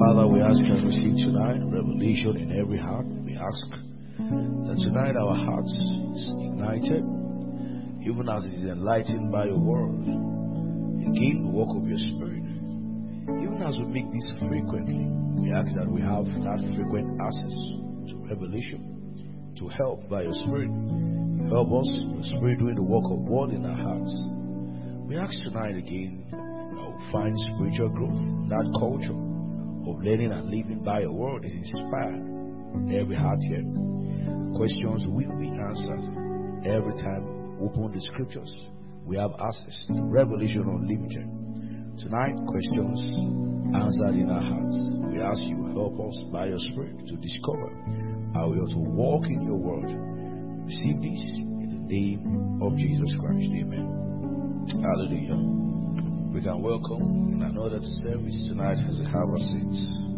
Father, we ask and receive tonight revelation in every heart. We ask that tonight our hearts is ignited, even as it is enlightened by your word. Again, the work of your spirit. Even as we make this frequently, we ask that we have that frequent access to revelation, to help by your spirit. Help us, your spirit doing the work of God in our hearts. We ask tonight again that we'll find spiritual growth, that culture of learning and living by your word is inspired in every heart here. Questions will be answered every time we open the scriptures. We have access to revelation unlimited. Tonight, questions answered in our hearts. We ask you help us by your spirit to discover how we ought to walk in your word. Receive this in the name of Jesus Christ. Amen. Hallelujah. We can welcome in another service tonight as we have our seats.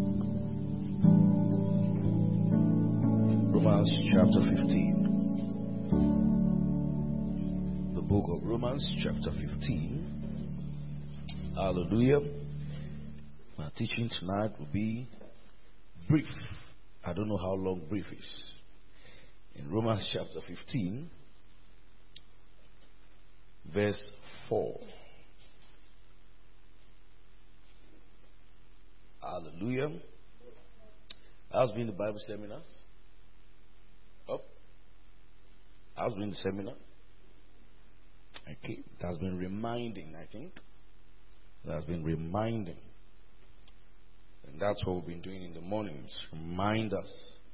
Romans chapter 15. The book of Romans chapter 15. Hallelujah. My teaching tonight will be brief. I don't know how long brief is. In Romans chapter 15, verse 4. Hallelujah. How's been the Bible seminar? Up? How's been the seminar? Okay. It has been reminding, I think. It has been reminding. And that's what we've been doing in the mornings. Remind us.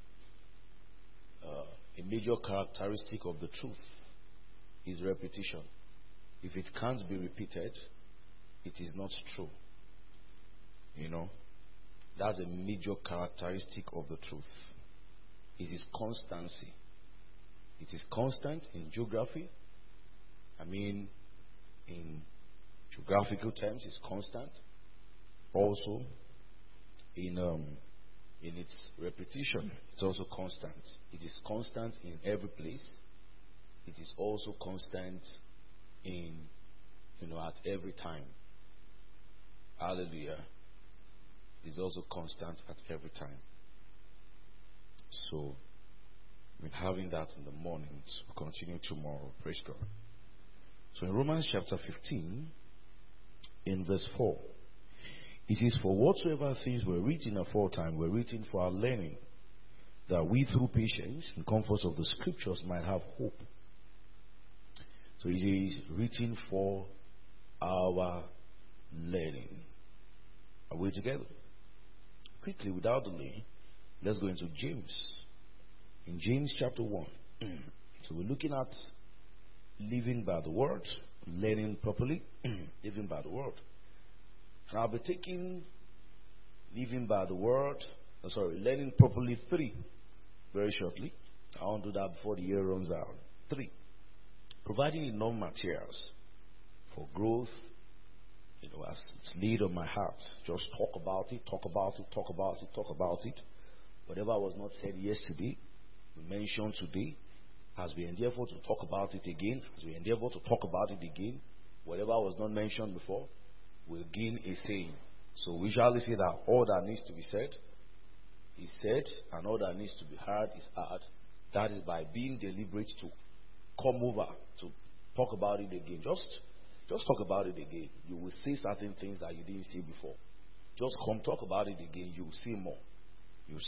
A major characteristic of the truth is repetition. If it can't be repeated, it is not true. You know? That's a major characteristic of the truth. It is constancy. It is constant in geography. I mean, in geographical terms, it's constant. Also, in its repetition, it's also constant. It is constant in every place. It is also constant in, at every time. Hallelujah. Is also constant at every time. So, we're having that in the mornings. We'll continue tomorrow. Praise God. So, in Romans chapter 15, in verse 4, it is for whatsoever things were written aforetime were written for our learning, that we through patience and comforts of the scriptures might have hope. So, it is written for our learning. Are we together? Quickly, without delay, let's go into James. In James chapter 1. So we're looking at living by the word, learning properly, living by the word. And I'll be taking living by the word, learning properly 3 very shortly. I want to do that before the year runs out. 3. Providing enough materials for growth. As it's laid on my heart, just talk about it. Whatever was not said yesterday, we mentioned today. As we endeavor to talk about it again, whatever was not mentioned before, will gain a saying. So we shall say that all that needs to be said is said, and all that needs to be heard is heard. That is by being deliberate to come over to talk about it again. Just talk about it again. You will see certain things that you didn't see before. Just come talk about it again. You will see more. Just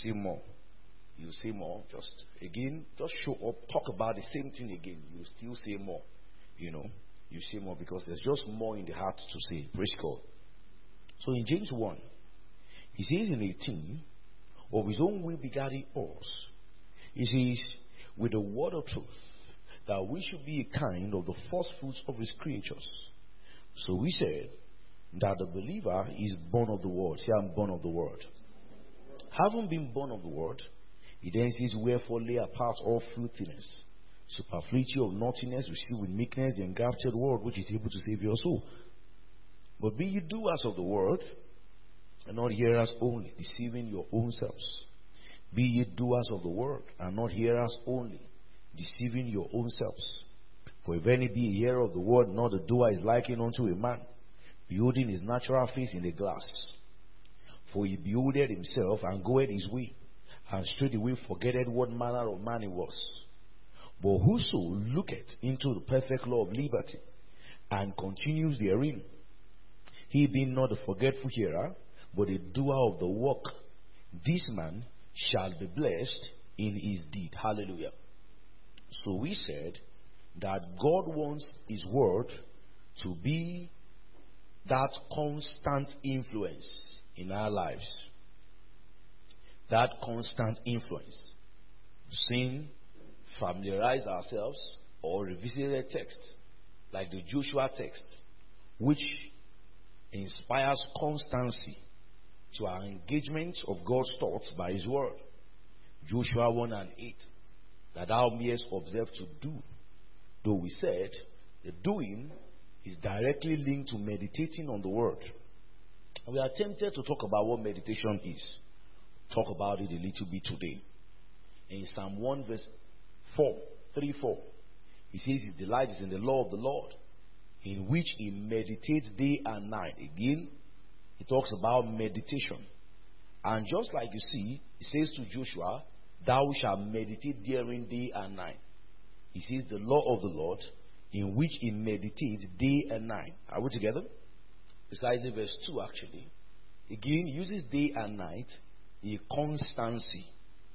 show up, talk about the same thing again. You will still say more. You say more because there's just more in the heart to say. Praise God. So in James 1, he says in 18, of his own will begetting us. He says, with the word of truth, that we should be a kind of the first fruits of his creatures. So we said that the believer is born of the word. Say, I'm born of the word. Having been born of the word, he then says, wherefore lay apart all filthiness, superfluity of naughtiness, receive with meekness the engrafted word which is able to save your soul. But be ye doers of the word, and not hearers only, deceiving your own selves. Be ye doers of the word, and not hearers only, deceiving your own selves. For if any be a hearer of the word, not a doer, is likened unto a man, beholding his natural face in a glass. For he beholdeth himself and goeth his way, and straightway forgetteth what manner of man he was. But whoso looketh into the perfect law of liberty, and continues therein, he being not a forgetful hearer, but a doer of the work, this man shall be blessed in his deed. Hallelujah. So we said that God wants his word to be that constant influence in our lives. That constant influence. Sing, familiarize ourselves, or revisit a text, like the Joshua text, which inspires constancy to our engagement of God's thoughts by his word. Joshua 1:8, that thou mayest observe to do. Though we said the doing is directly linked to meditating on the word. And we are tempted to talk about what meditation is. Talk about it a little bit today. In Psalm 1 verse 4, he says his delight is in the law of the Lord, in which he meditates day and night. Again, he talks about meditation. And just like you see, he says to Joshua, thou shalt meditate therein day and night. He says the law of the Lord, in which he meditates day and night. Are we together? Precisely verse 2 actually. Again, he uses day and night, a constancy,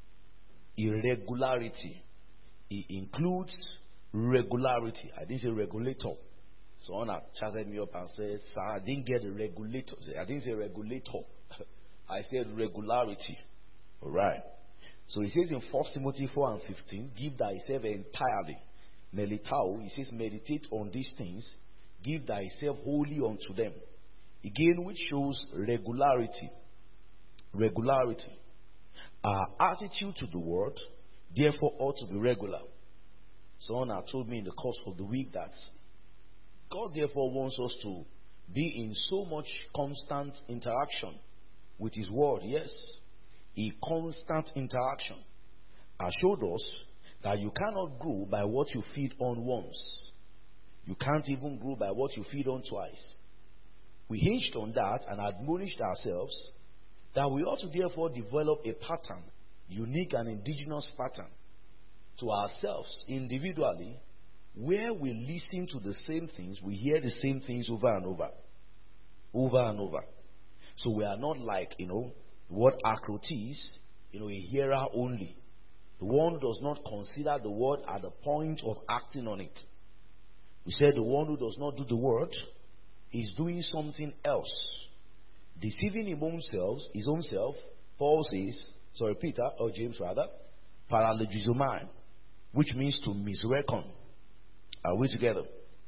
irregularity. He includes regularity. I didn't say regulator. Someone had chatted me up and said, sir, I didn't get the regulator. I didn't say regulator. I said regularity. Alright. So he says in 1 Timothy 4:15, give thyself entirely. Melitao, he says, meditate on these things, give thyself wholly unto them. Again, which shows regularity. Regularity. Our attitude to the word, therefore, ought to be regular. Someone had told me in the course of the week that God, therefore, wants us to be in so much constant interaction with his word. Yes, a constant interaction. I showed us that you cannot grow by what you feed on once. You can't even grow by what you feed on twice. We hinged on that and admonished ourselves that we ought to therefore develop a pattern, unique and indigenous pattern, to ourselves individually, where we listen to the same things, we hear the same things over and over. Over and over. So we are not like, what Acrotis, a hearer only. The one who does not consider the word at the point of acting on it. We said the one who does not do the word is doing something else. Deceiving his own self, Paul says, Peter, or James rather, parallegizomai, which means to misreckon. Are we together?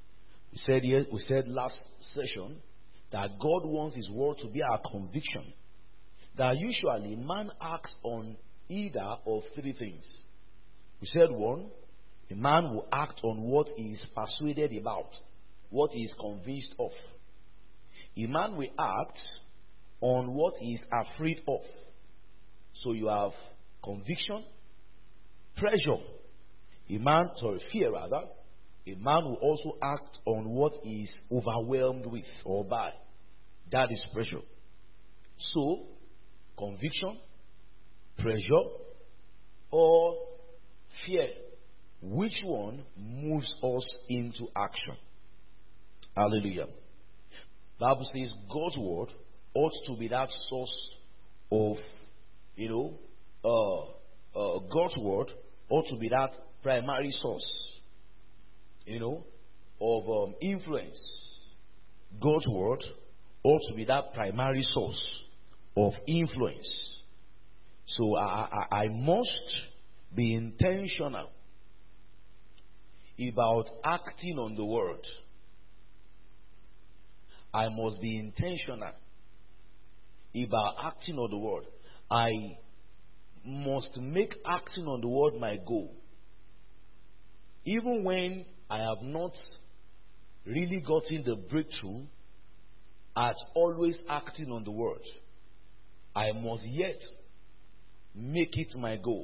We said last session that God wants his word to be our conviction. That usually man acts on either of three things. We said one, a man will act on what he is persuaded about, what he is convinced of. A man will act on what he is afraid of. So you have conviction, pressure. Fear rather. A man will also act on what he is overwhelmed with or by. That is pressure. So, conviction, pressure, or fear. Which one moves us into action? Hallelujah. Bible says God's word ought to be that source of, God's word ought to be that primary source, of influence. God's word ought to be that primary source of influence. So I must be intentional about acting on the word. I must be intentional about acting on the word. I must make acting on the word my goal. Even when I have not really gotten the breakthrough at always acting on the word, I must yet make it my goal.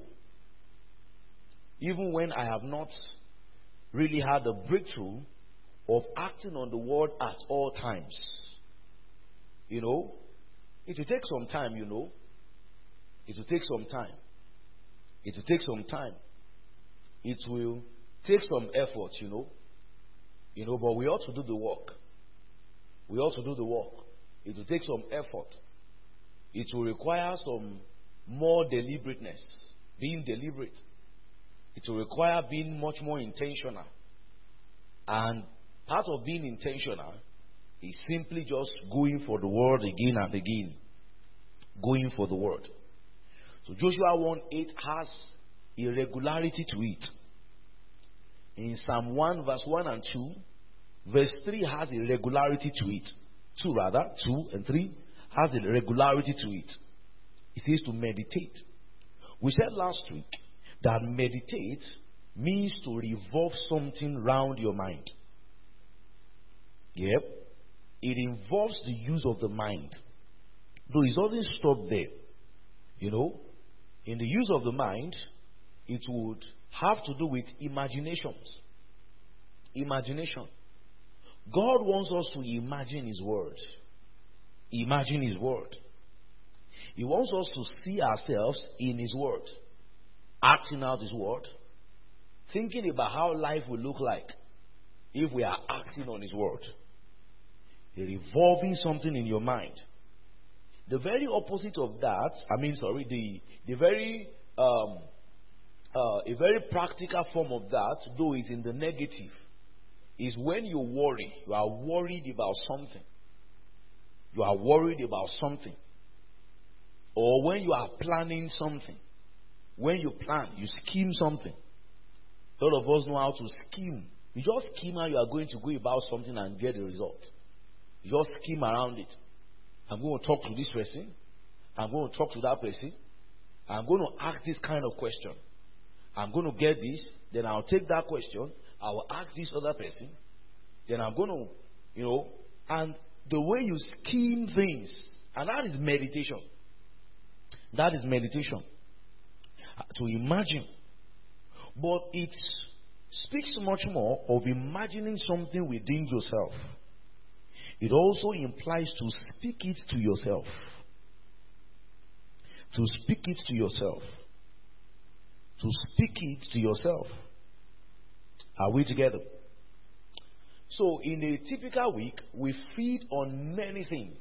Even when I have not really had the breakthrough of acting on the word at all times. It will take some time, you know. It will take some time. It will take some time. It will take some effort, you know. You know, but we ought to do the work. We ought to do the work. It will take some effort. It will require some more deliberateness, being deliberate. It will require being much more intentional. And part of being intentional is simply just going for the word again and again. Going for the word. So Joshua 1:8 has a regularity to it. In Psalm 1 verse 1 and 2, verse 3 has a regularity to it. 2 and 3 has a regularity to it. It says to meditate. We said last week that meditate means to revolve something round your mind. Yep. It involves the use of the mind. Though it doesn't stop there. You know, in the use of the mind, it would have to do with imaginations. Imagination. God wants us to imagine His word. Imagine His word. He wants us to see ourselves in His word. Acting out His word. Thinking about how life will look like if we are acting on His word. Revolving something in your mind. The very opposite of that, a very practical form of that, though is in the negative, is when you worry. You are worried about something. You are worried about something. Or when you are planning something. When you plan, you scheme something. A lot of us know how to scheme. You just scheme how you are going to go about something and get the result. You just scheme around it. I'm going to talk to this person. I'm going to talk to that person. I'm going to ask this kind of question. I'm going to get this. Then I'll take that question. I will ask this other person. Then I'm going to, and the way you scheme things. And that is meditation. That is meditation. To imagine. But it speaks much more of imagining something within yourself. It also implies to speak it to yourself. To speak it to yourself. To speak it to yourself. Are we together? So, in a typical week, we feed on many things.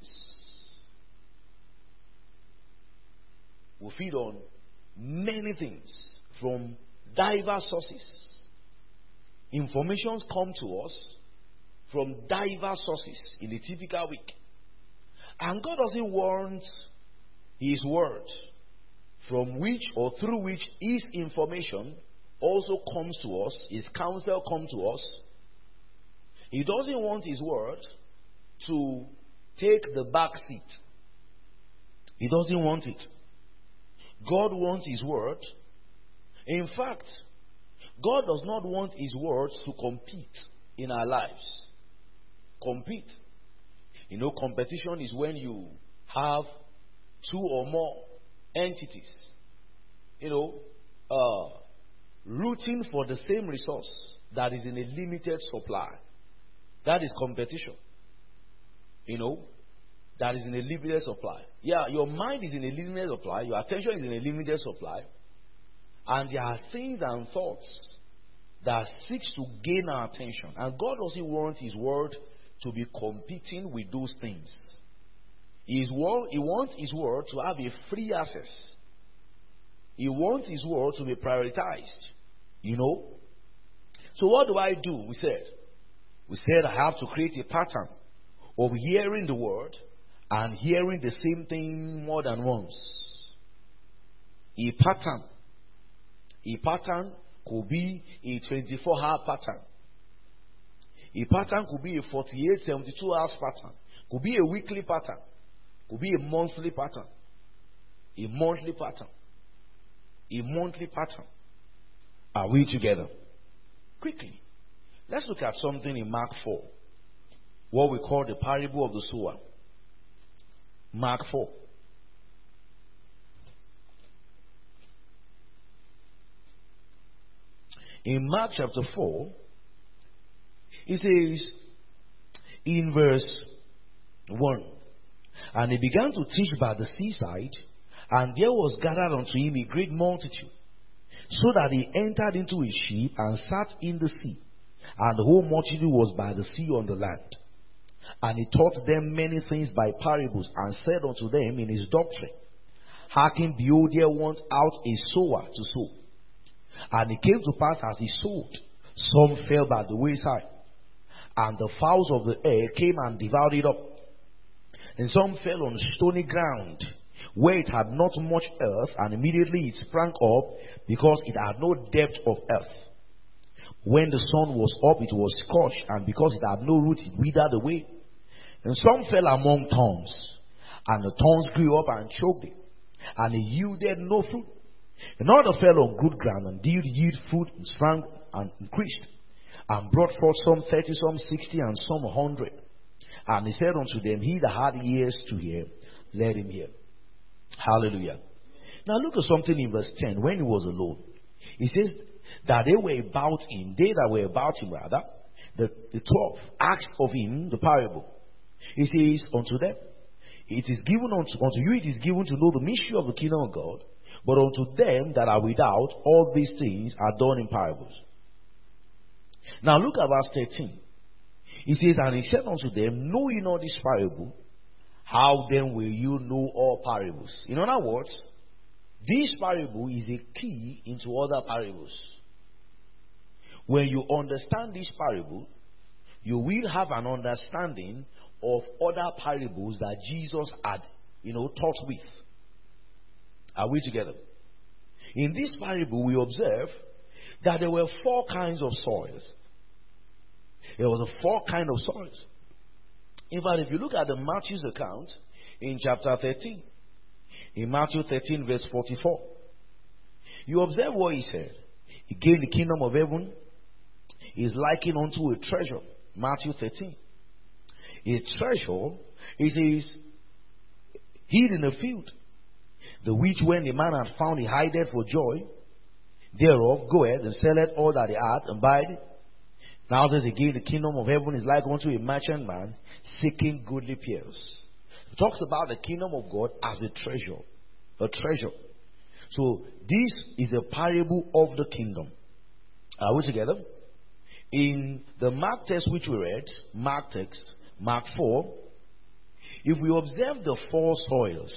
We feed on many things from diverse sources. Informations come to us from diverse sources in a typical week. And God doesn't want His word from which or through which His information also comes to us, His counsel comes to us. He doesn't want His word to take the back seat. He doesn't want it. God wants His word. In fact, God does not want His word to compete in our lives. Compete. Competition is when you have two or more entities, rooting for the same resource that is in a limited supply. That is competition. That is in a limited supply. Yeah, your mind is in a limited supply. Your attention is in a limited supply. And there are things and thoughts that seeks to gain our attention. And God doesn't want His word to be competing with those things. He wants His word to have a free access. He wants His word to be prioritized. So what do I do? We said I have to create a pattern of hearing the word and hearing the same thing more than once. A pattern could be a 24-hour pattern. A pattern could be a 48, 72 hours pattern. Could be a weekly pattern. Could be a monthly pattern. A monthly pattern. A monthly pattern. Are we together? Quickly, let's look at something in Mark 4. What we call the parable of the sower. Mark 4. In Mark chapter 4, it says in verse 1, And he began to teach by the seaside, and there was gathered unto him a great multitude, so that he entered into a ship and sat in the sea, and the whole multitude was by the sea on the land. And he taught them many things by parables, and said unto them in his doctrine, Hearken, behold, there went out a sower to sow. And it came to pass as he sowed, some fell by the wayside, and the fowls of the air came and devoured it up. And some fell on stony ground, where it had not much earth, and immediately it sprang up, because it had no depth of earth. When the sun was up, it was scorched, and because it had no root, it withered away. And some fell among thorns, and the thorns grew up and choked it, and it yielded no fruit. And others fell on good ground, and did yield fruit, and sprang and increased, and brought forth some 30, some 60, and some 100. And he said unto them, He that had ears to hear, let him hear. Hallelujah. Now look at something in verse 10. When he was alone, he says that they were about him, they that were about him rather, the 12 asked of him the parable. He says unto them, It is given unto you, it is given to know the mystery of the kingdom of God, but unto them that are without, all these things are done in parables. Now look at verse 13. He says, And he said unto them, Know ye not this parable? How then will you know all parables? In other words, this parable is a key into other parables. When you understand this parable, you will have an understanding of other parables that Jesus had, taught with. Are we together? In this parable, we observe that there were 4 kinds of soils. There was a 4 kinds of soils. In fact, if you look at the Matthew's account in chapter 13, in Matthew 13 verse 44, you observe what he said. Again, the kingdom of heaven is likened unto a treasure. Matthew 13. A treasure, it is hid in a field, the which when the man had found, he hideth for joy thereof, goeth and selleth all that he hath, and buyeth it. Now says again, the kingdom of heaven is like unto a merchant man seeking goodly pearls. It talks about the kingdom of God as a treasure. A treasure. So this is a parable of the kingdom. Are we together? In the Mark text which we read, Mark 4, if we observe the 4 soils,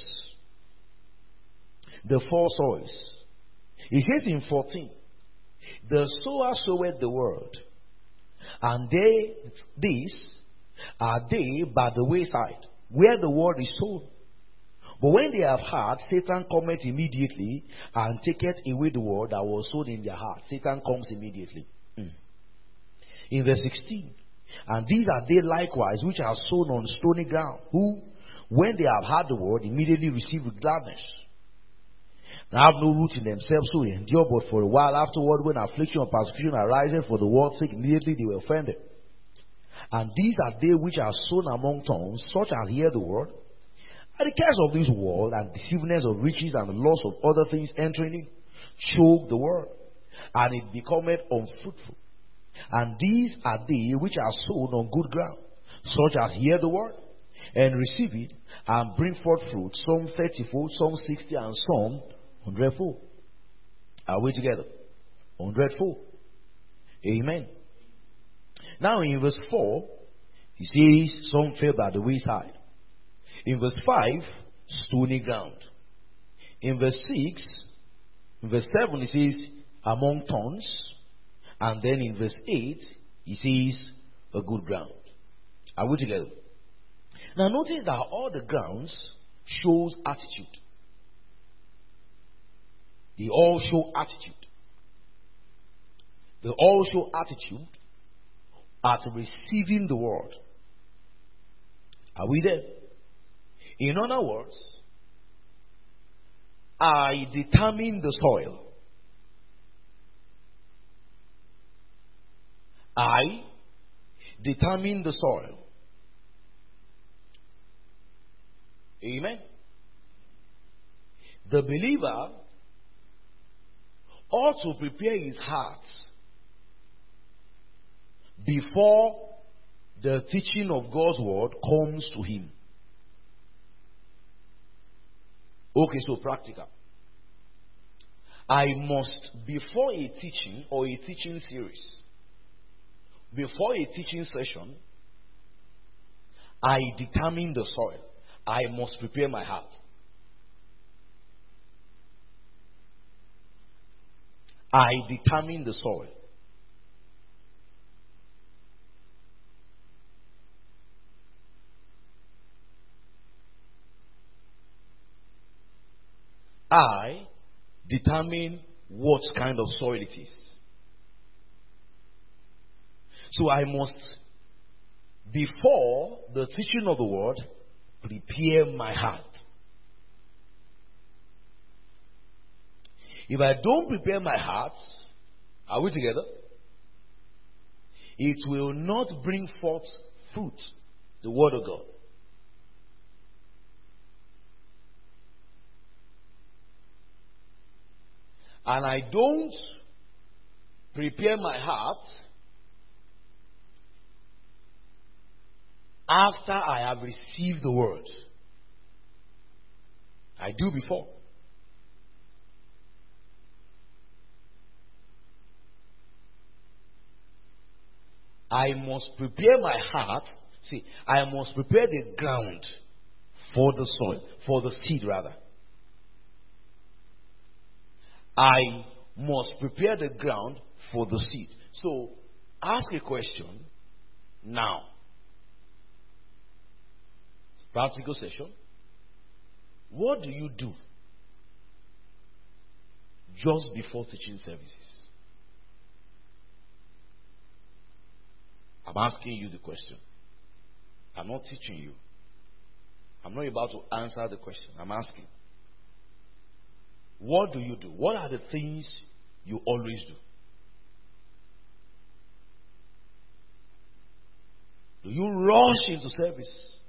it says in 14, the sower soweth the word, and these are they by the wayside, where the word is sown. But when they have heard, Satan cometh immediately and taketh away the word that was sown in their heart. Satan comes immediately. In verse 16, and these are they likewise which are sown on stony ground, who, when they have heard the word, immediately receive with gladness, and have no root in themselves, so they endure but for a while. Afterward, when affliction or persecution arises for the word's sake, immediately they were offended. And these are they which are sown among thorns, such as hear the word, and the cares of this world, and deceitfulness of riches, and the loss of other things entering in, choke the word, and it becometh unfruitful. And these are they which are sown on good ground, such as hear the word, and receive it, and bring forth fruit, some 30-fold, some 60, and some 100-fold. Are we together? 100-fold. Amen. Now in verse 4, he says, some fell by the wayside. In verse 5, stony ground. In verse 6, in verse 7, he says, among thorns. And then in verse 8, he says, a good ground. Are we together? Now notice that all the grounds shows attitude. They all show attitude. They all show attitude at receiving the word. Are we there? In other words, I determine the soil. I determine the soil. Amen. The believer ought to prepare his heart before the teaching of God's word comes to him. Okay, so practical. I must, before a teaching or a teaching series, before a teaching session, I determine the soil. I must prepare my heart. I determine the soil. I determine what kind of soil it is. So I must, before the teaching of the word, prepare my heart. If I don't prepare my heart, are we together? It will not bring forth fruit, the word of God. And I don't prepare my heart after I have received the word. I do before. I must prepare my heart. See, I must prepare the ground for the soil, for the seed rather. I must prepare the ground for the seed. So, ask a question now. Practical session. What do you do just before teaching services? I'm asking you the question. I'm not teaching you. I'm not about to answer the question. I'm asking. What do you do? What are the things you always do? Do you rush into service?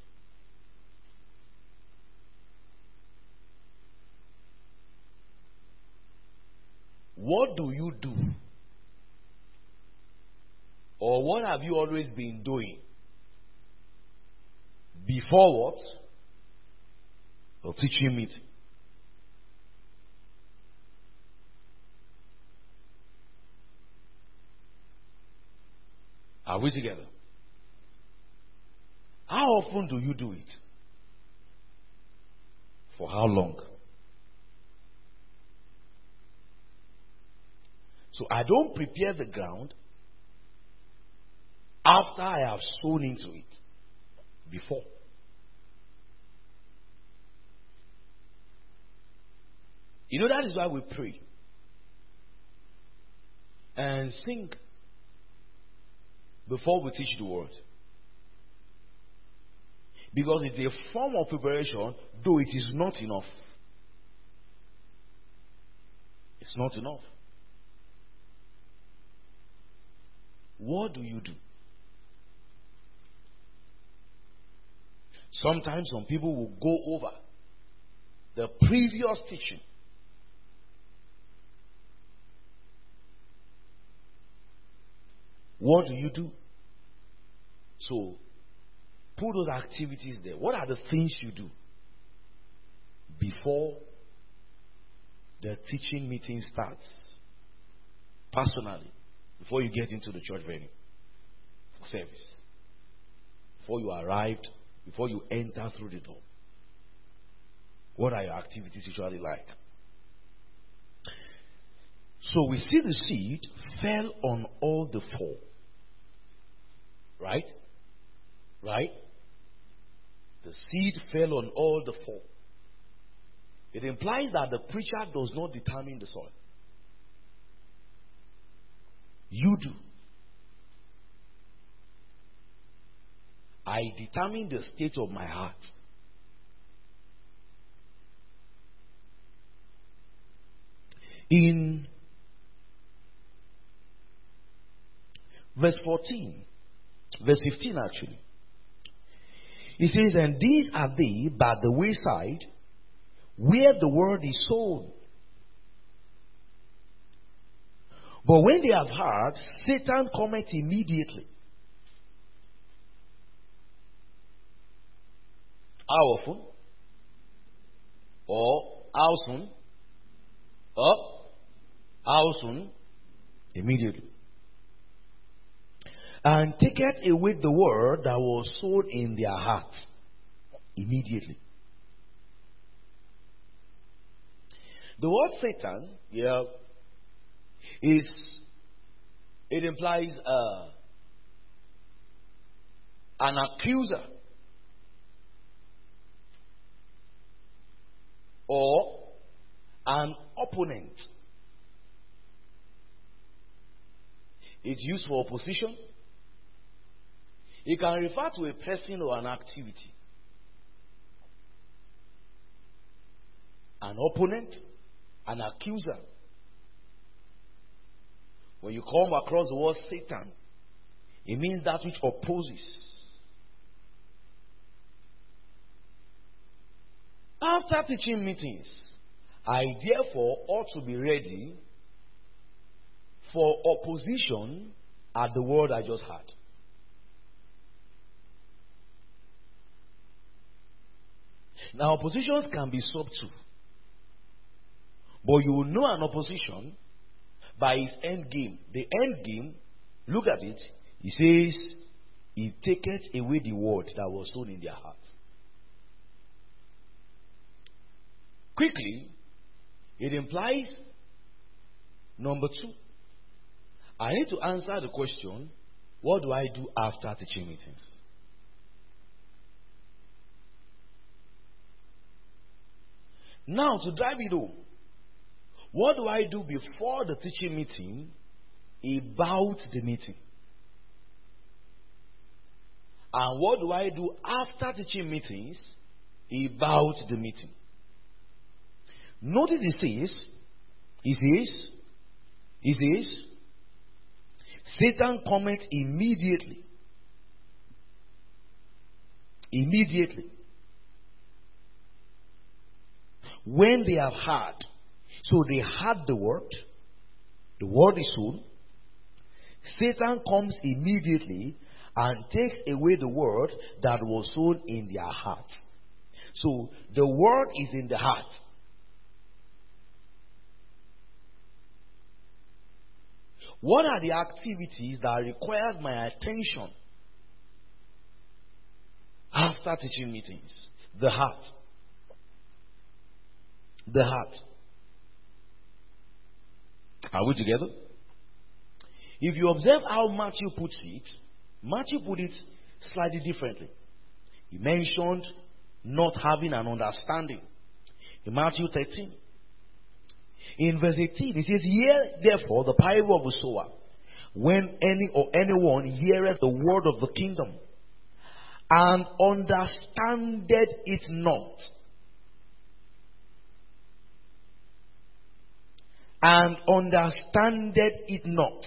What do you do? Or what have you always been doing? Before what? The teaching meeting. Are we together? How often do you do it? For how long? So I don't prepare the ground after I have sown into it. Before. You know, that is why we pray and sing before we teach the word. Because it's a form of preparation, though it is not enough. It's not enough. What do you do? Sometimes some people will go over the previous teaching. What do you do? So, put those activities there. What are the things you do before the teaching meeting starts? Personally, before you get into the church venue for service, before you arrived, before you enter through the door. What are your activities usually like? So we see the seed fell on all the four. Right? Right? The seed fell on all the four. It implies that the preacher does not determine the soil. You do. I determine the state of my heart. In verse 14, verse 15 actually, it says, "And these are they by the wayside, where the word is sown. But when they have heard, Satan cometh immediately." How often? Or how soon? Or how soon? Immediately. And taketh away the word that was sown in their heart. Immediately. The word Satan, it implies an accuser or an opponent. It's used for opposition. It can refer to a person or an activity. An opponent, an accuser. When you come across the word Satan, it means that which opposes. After teaching meetings, I therefore ought to be ready for opposition at the word I just had. Now, oppositions can be subtle, but you will know an opposition by its end game. The end game, look at it, he says, he taketh away the word that was sown in their heart. Quickly, it implies, number 2, I need to answer the question, what do I do after teaching meetings? Now, to drive it home, what do I do before the teaching meeting about the meeting? And what do I do after teaching meetings about the meeting? Notice it says, Satan cometh immediately. Immediately. When they have heard. So they heard the word is sown. Satan comes immediately and takes away the word that was sown in their heart. So the word is in the heart. What are the activities that requires my attention after teaching meetings? The heart. The heart. Are we together? If you observe how Matthew puts it, Matthew put it slightly differently. He mentioned not having an understanding. In Matthew 13. In verse 18, he says, hear therefore the parable of the sower. When any or anyone heareth the word of the kingdom, and understandeth it not, and understandeth it not,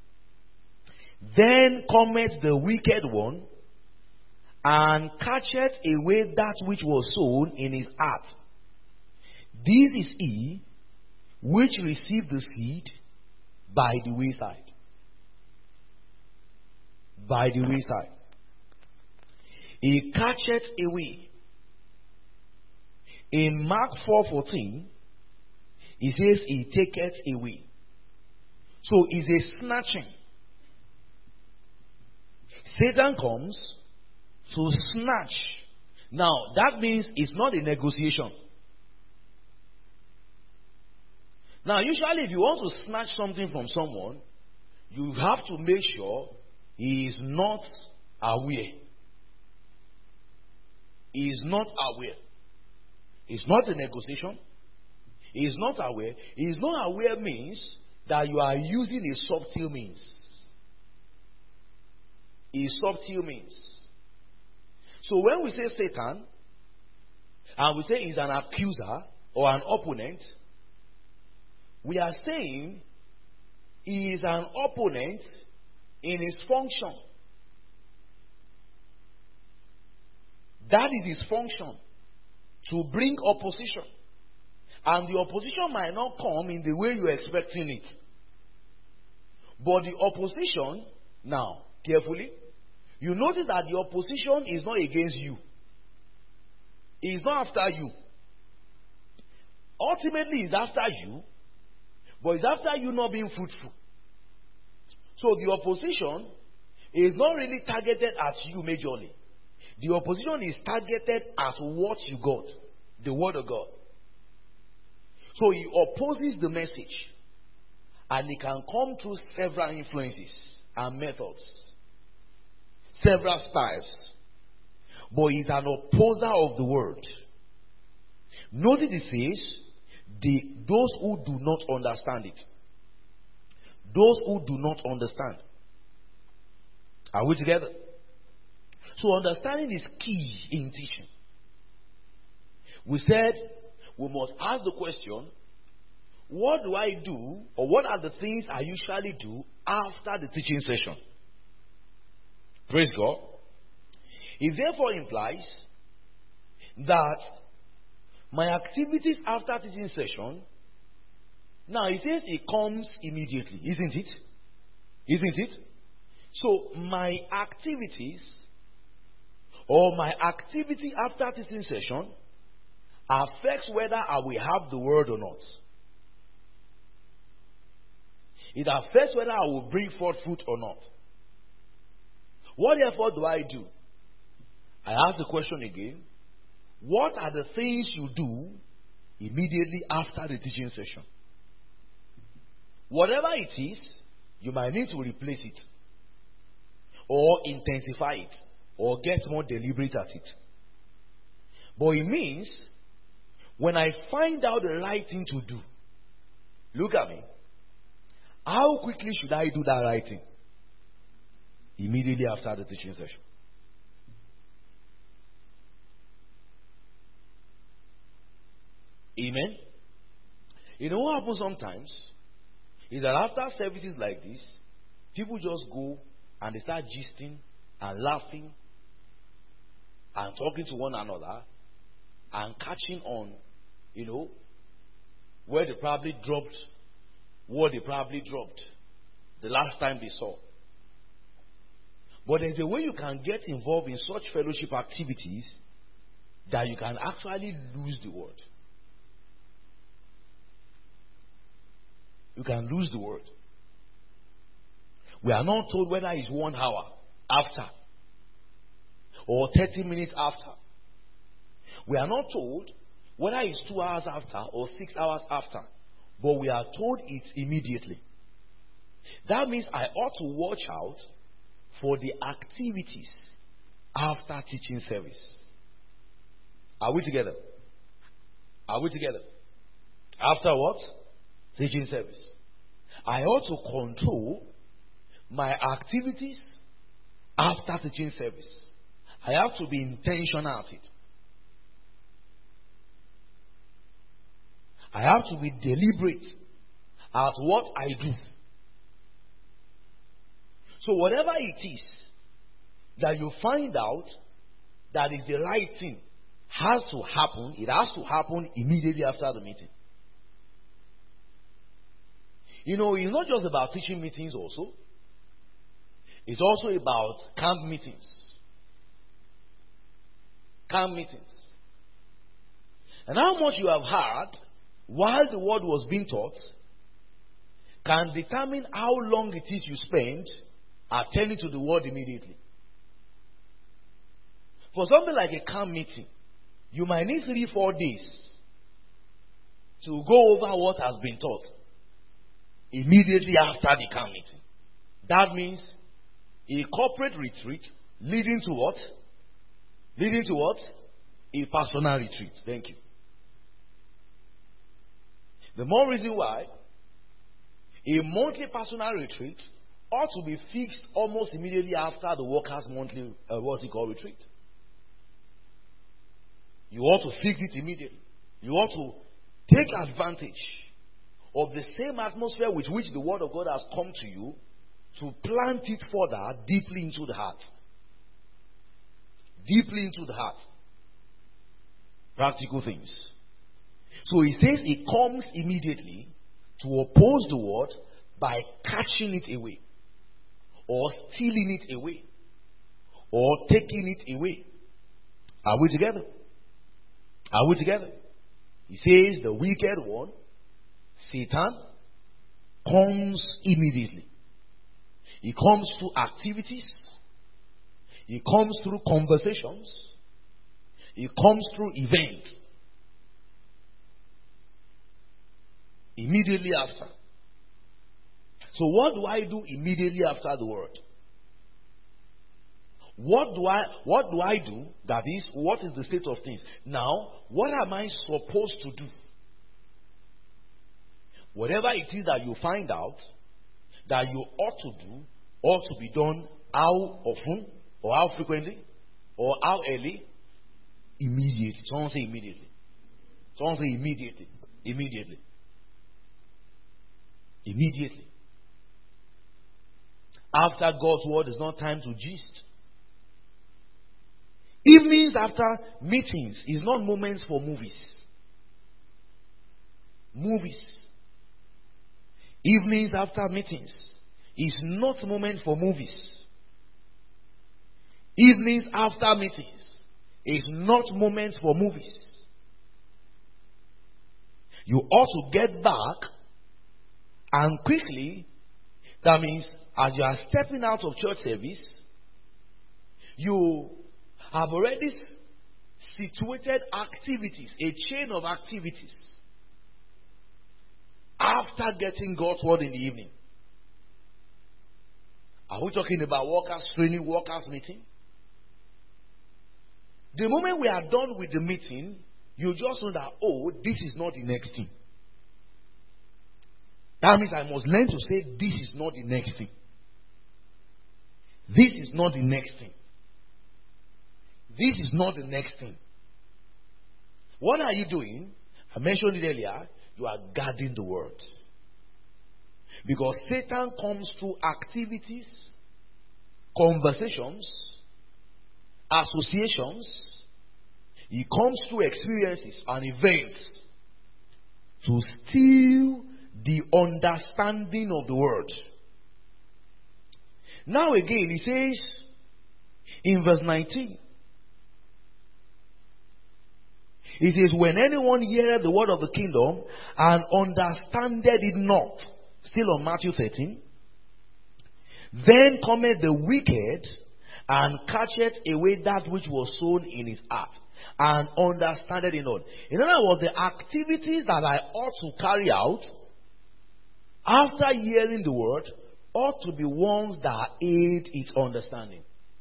then cometh the wicked one, and catcheth away that which was sown in his heart. This is he which received the seed by the wayside. By the wayside. He catcheth away. In Mark 4:14, he says he taketh away. So it's a snatching. Satan comes to snatch. Now that means it's not a negotiation. Now, usually if you want to snatch something from someone, you have to make sure he is not aware. He is not aware. It's not a negotiation. He is not aware. He is not aware means that you are using a subtle means. A subtle means. So when we say Satan, and we say he's an accuser or an opponent, we are saying he is an opponent in his function. That is his function, to bring opposition. And the opposition might not come in the way you're expecting it. But the opposition, now, carefully, you notice that the opposition is not against you. It is not after you. Ultimately, it's after you, but it's after you not being fruitful. So the opposition is not really targeted at you majorly. The opposition is targeted at what you got, the word of God. So he opposes the message, and it can come through several influences and methods, several styles. But he's an opposer of the word. Notice it says, those who do not understand it. Those who do not understand. Are we together? So understanding is key in teaching. We said we must ask the question, what do I do, or what are the things I usually do after the teaching session? Praise God. It therefore implies that my activities after teaching session, now it says it comes immediately, isn't it? Isn't it? So my activities, or my activity after teaching session, affects whether I will have the word or not. It affects whether I will bring forth fruit or not. What therefore do I do? I ask the question again. What are the things you do immediately after the teaching session? Whatever it is, you might need to replace it, or intensify it, or get more deliberate at it. But it means, when I find out the right thing to do, look at me. How quickly should I do that right thing? Immediately after the teaching session. Amen. You know what happens sometimes is that after services like this, people just go and they start gisting and laughing and talking to one another and catching on, where they probably dropped what they probably dropped the last time they saw. But there's a way you can get involved in such fellowship activities that you can actually lose the word. You can lose the word. We are not told whether it's 1 hour after or 30 minutes after. We are not told whether it's 2 hours after or 6 hours after. But we are told it's immediately. That means I ought to watch out for the activities after teaching service. Are we together? Are we together? After what? Teaching service. I ought to control my activities after teaching service. I have to be intentional at it. I have to be deliberate at what I do. So whatever it is that you find out that is the right thing has to happen. It has to happen immediately after the meeting. It's not just about teaching meetings also. It's also about camp meetings. Camp meetings. And how much you have heard while the word was being taught can determine how long it is you spend attending to the word immediately. For something like a camp meeting, you might need 3-4 days to go over what has been taught immediately after the camp meeting. That means a corporate retreat leading to what? Leading to what? A personal retreat. Thank you. The more reason why a monthly personal retreat ought to be fixed almost immediately after the workers' monthly retreat. You ought to fix it immediately. You ought to take advantage of the same atmosphere with which the word of God has come to you to plant it further deeply into the heart. Deeply into the heart. Practical things. So he says it comes immediately to oppose the word by catching it away, or stealing it away, or taking it away. Are we together? Are we together? He says the wicked one, Satan, comes immediately. He comes through activities. He comes through conversations. He comes through events. Immediately after. So what do I do immediately after the word? What do I do? That is, what is the state of things? Now, what am I supposed to do? Whatever it is that you find out that you ought to do, ought to be done, how often, or how frequently, or how early? Immediately. Someone say immediately. Someone say immediately. Immediately. Immediately. After God's word is not time to gist. Evenings after meetings is not moments for movies. Movies. Evenings after meetings is not moment for movies. Evenings after meetings is not moments for movies. You ought to get back and quickly. That means as you are stepping out of church service, you have already situated activities, a chain of activities, after getting God's word in the evening. Are we talking about workers training, workers meeting? The moment we are done with the meeting, you just know that, oh, this is not the next thing. That means I must learn to say, this is not the next thing. This is not the next thing. This is not the next thing. What are you doing? I mentioned it earlier. You are guarding the word. Because Satan comes through activities, conversations, associations. He comes through experiences and events to steal the understanding of the word. Now again, he says in verse 19, he says, when anyone heareth the word of the kingdom and understandeth it not, still on Matthew 13, then cometh the wicked and catcheth away that which was sown in his heart, and understandeth it not. In other words, the activities that I ought to carry out after hearing the word ought to be ones that aid its understanding.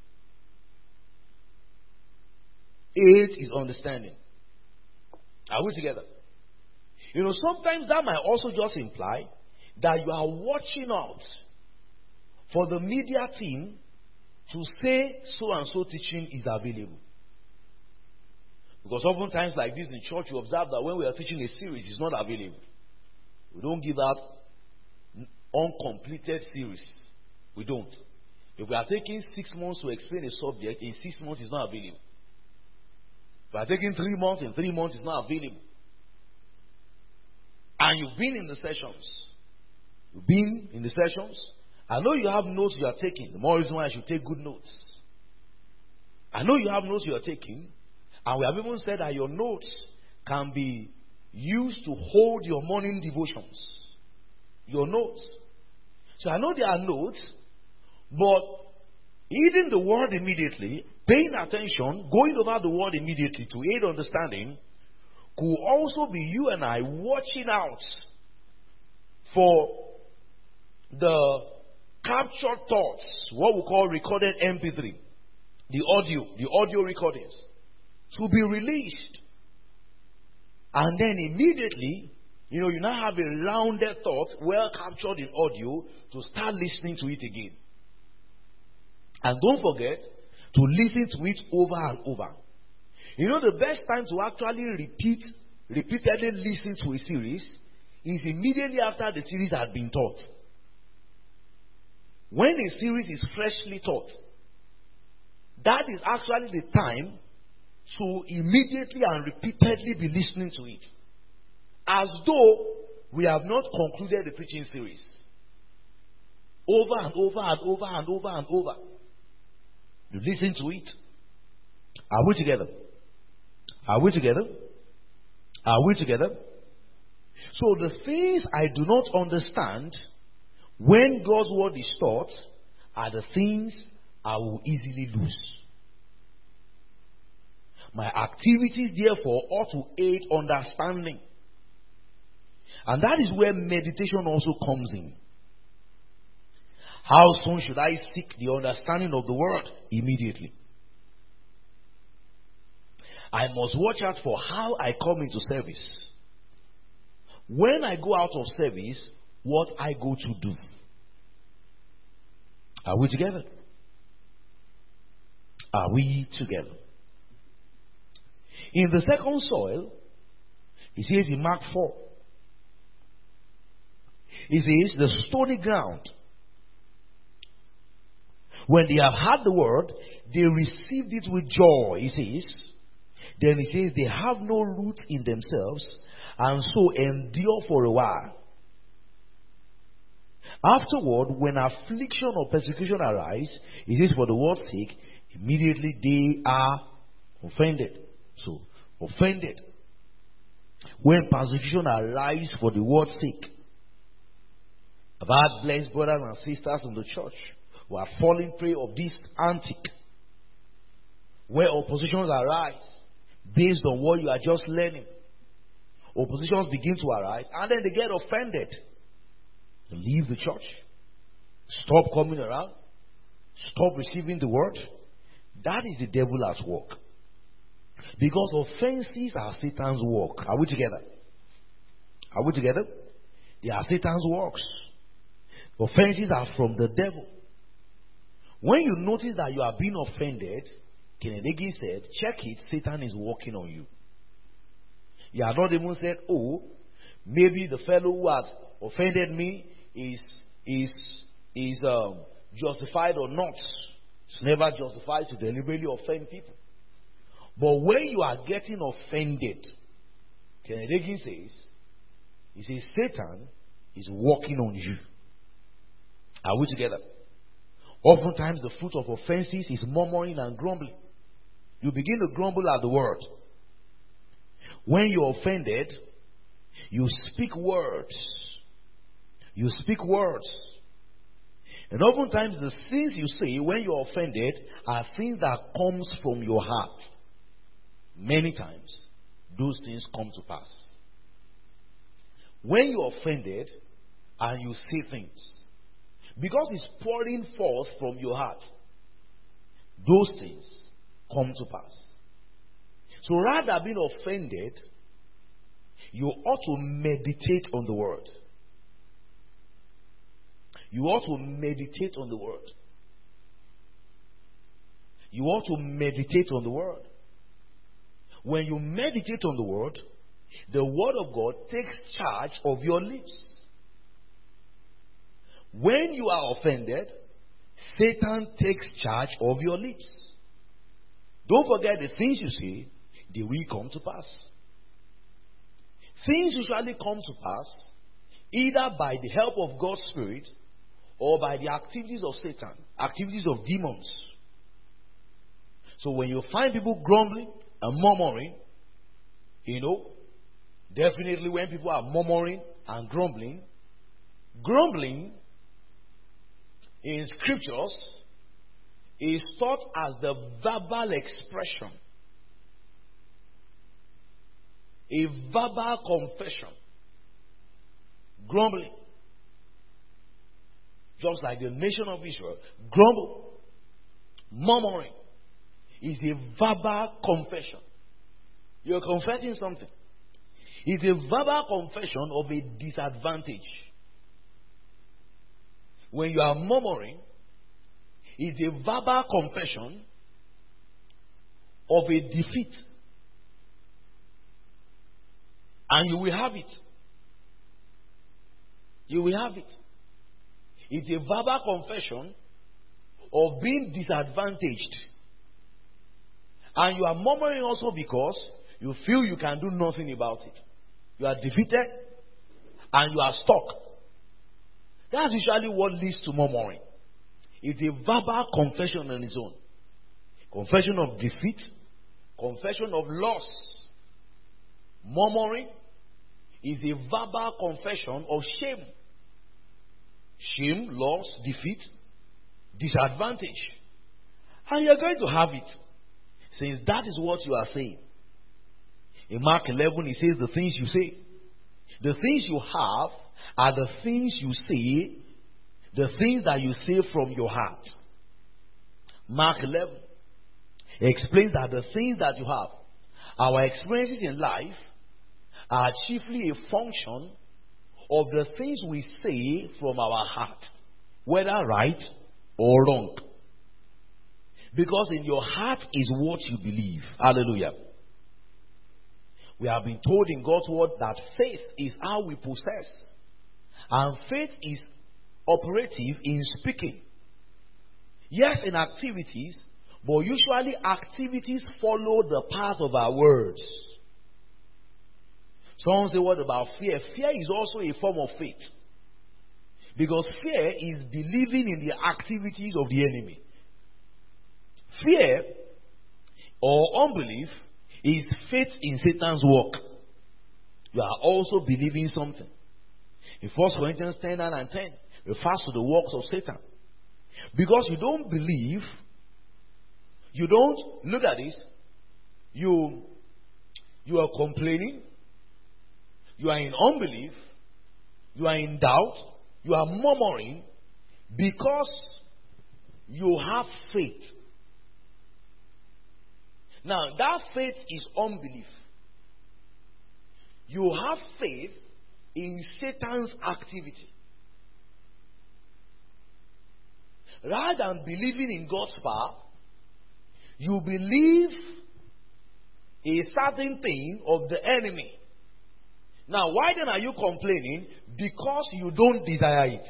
Aid its understanding. Are we together? You know, sometimes that might also just imply that you are watching out for the media team to say so and so teaching is available. Because oftentimes like this in church, you observe that when we are teaching a series, it's not available. We don't give out uncompleted series. We don't. If we are taking 6 months to explain a subject, in 6 months it's not available. If we are taking 3 months, in 3 months it's not available. And you've been in the sessions. You've been in the sessions. I know you have notes you are taking. The more reason why I should take good notes. I know you have notes you are taking. And we have even said that your notes can be used to hold your morning devotions. Your notes. So I know there are notes, but reading the word immediately, paying attention, going over the word immediately to aid understanding, could also be you and I watching out for the captured thoughts, what we call recorded MP3, the audio recordings, to be released. And then immediately, you now have a rounded thought, well captured in audio, to start listening to it again. And don't forget to listen to it over and over. The best time to actually repeatedly listen to a series is immediately after the series has been taught. When a series is freshly taught, that is actually the time to immediately and repeatedly be listening to it. As though we have not concluded the preaching series. Over and over and over and over and over. You listen to it. Are we together? Are we together? Are we together? So the things I do not understand when God's word is taught are the things I will easily lose. My activities, therefore, ought to aid understanding. And that is where meditation also comes in. How soon should I seek the understanding of the word? Immediately. I must watch out for how I come into service. When I go out of service, what I go to do. Are we together? Are we together? In the second soil, he says in Mark 4, he says, the stony ground. When they have heard the word, they received it with joy, he says. Then he says, they have no root in themselves, and so endure for a while. Afterward, when affliction or persecution arise, it is for the word's sake, immediately they are offended. So, offended. When persecution arise for the word's sake. I've had blessed brothers and sisters in the church who are falling prey of this antic, where oppositions arise based on what you are just learning. Oppositions begin to arise, and then they get offended. They leave the church, stop coming around, stop receiving the word. That is the devil at work. Because offenses are Satan's work. Are we together? Are we together? They are Satan's works. Offenses are from the devil. When you notice that you are being offended, Kenneth Hagin said, check it, Satan is working on you. You have not even said, oh, maybe the fellow who has offended me is justified or not. It's never justified to deliberately offend people. But when you are getting offended, Kenneth Hagin says, he says, Satan is working on you. Are we together? Oftentimes the fruit of offenses is murmuring and grumbling. You begin to grumble at the word. When you're offended, you speak words. You speak words. And oftentimes the things you say when you're offended are things that comes from your heart. Many times, those things come to pass. When you're offended and you say things, because it's pouring forth from your heart, those things come to pass. So rather than being offended, you ought to meditate on the word. You ought to meditate on the word. You ought to meditate on the word. When you meditate on the word of God takes charge of your lips. When you are offended, Satan takes charge of your lips. Don't forget the things you say, they will come to pass. Things usually come to pass either by the help of God's Spirit or by the activities of Satan, activities of demons. So when you find people grumbling and murmuring, definitely when people are murmuring and grumbling in scriptures is taught as the verbal expression, a verbal confession. Grumbling, just like the nation of Israel, murmuring is a verbal confession. You're confessing something. It's a verbal confession of a disadvantage. When you are murmuring, it's a verbal confession of a defeat. And you will have it. You will have it. It's a verbal confession of being disadvantaged. And you are murmuring also because you feel you can do nothing about it. You are defeated and you are stuck. That's usually what leads to murmuring. It's a verbal confession on its own. Confession of defeat, confession of loss. Murmuring is a verbal confession of shame. Shame, loss, defeat, disadvantage. And you're going to have it. Since that is what you are saying. In Mark 11, it says the things you say. The things you have are the things you say, the things that you say from your heart. Mark 11 explains that the things that you have, our experiences in life, are chiefly a function of the things we say from our heart, whether right or wrong. Because in your heart is what you believe. Hallelujah. We have been told in God's word that faith is how we possess. And faith is operative in speaking. Yes, in activities, but usually activities follow the path of our words. Someone say, what about fear? Fear is also a form of faith. Because fear is believing in the activities of the enemy. Fear or unbelief is faith in Satan's work. You are also believing something. In 1 Corinthians 10 and 10 refers to the works of Satan. Because you don't believe, you don't look at this, you are complaining, you are in unbelief, you are in doubt, you are murmuring because you have faith. Now, that faith is unbelief. You have faith in Satan's activity. Rather than believing in God's power, you believe a certain thing of the enemy. Now, why then are you complaining? Because you don't desire it.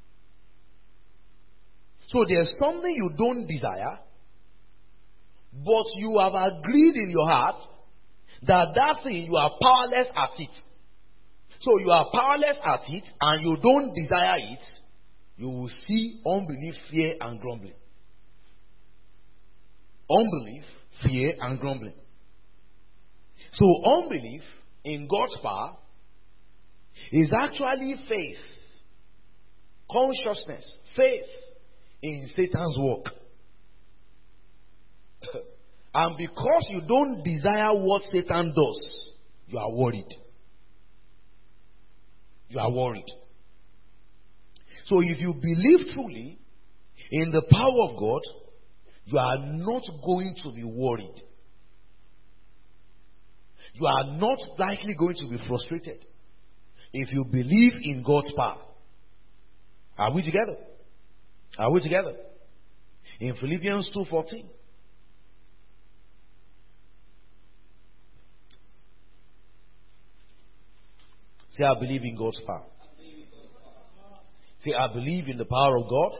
So there's something you don't desire, but you have agreed in your heart that thing you are powerless at it. So you are powerless at it and you don't desire it. You will see unbelief, fear, and grumbling. Unbelief, fear, and grumbling. So unbelief in God's power is actually faith, consciousness, faith in Satan's work. And because you don't desire what Satan does, you are worried. You are worried. So if you believe truly in the power of God, you are not going to be worried. You are not likely going to be frustrated if you believe in God's power. Are we together? Are we together? In Philippians 2:14. Say, I believe in God's power. Say, I believe in the power of God.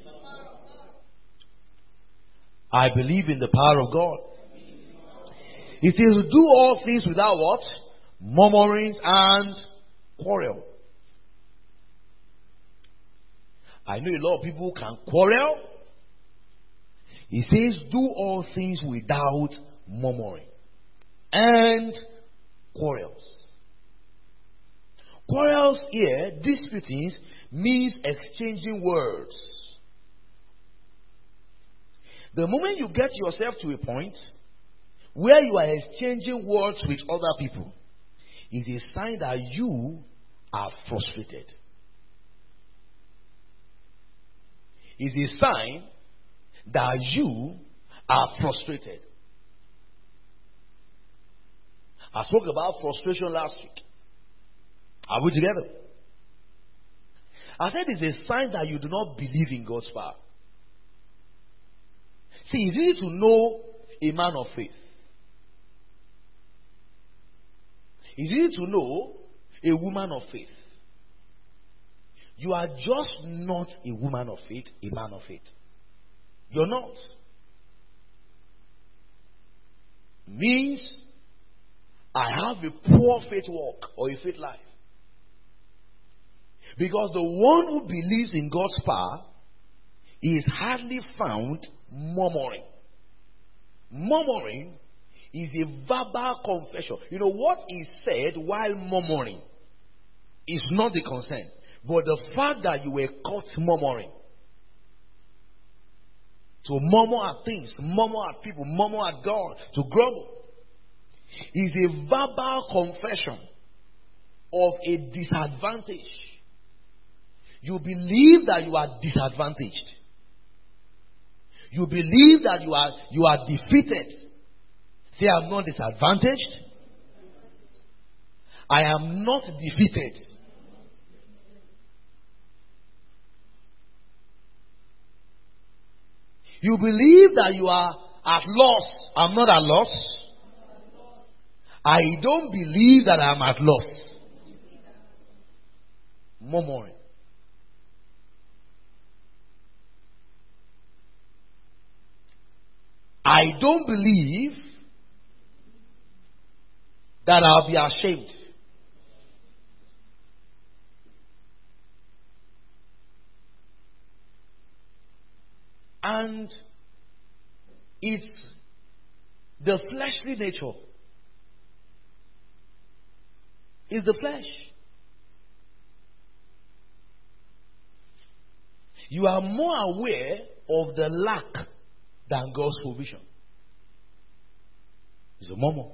I believe in the power of God. It says, do all things without what? Murmurings and quarrel. I know a lot of people can quarrel. He says, do all things without murmuring and quarrels. Quarrels here, disputings, means exchanging words. The moment you get yourself to a point where you are exchanging words with other people, is a sign that you are frustrated. Is a sign that you are frustrated. I spoke about frustration last week. Are we together? I said it's a sign that you do not believe in God's power. See, it's easy to know a man of faith. It's easy to know a woman of faith. You are just not a woman of faith, a man of faith. You're not. Means I have a poor faith walk or a faith life. Because the one who believes in God's power is hardly found murmuring. Murmuring is a verbal confession. You know what is said while murmuring is not the concern, but the fact that you were caught murmuring. To murmur at things, murmur at people, murmur at God, to grumble, is a verbal confession of a disadvantage. You believe that you are disadvantaged. You believe that you are defeated. Say, I'm not disadvantaged. I am not defeated. You believe that you are at loss. I'm not at loss. I don't believe that I'm at loss. Murmuring. I don't believe that I'll be ashamed. And it's the fleshly nature. It's the flesh. You are more aware of the lack than God's provision. It's a murmur.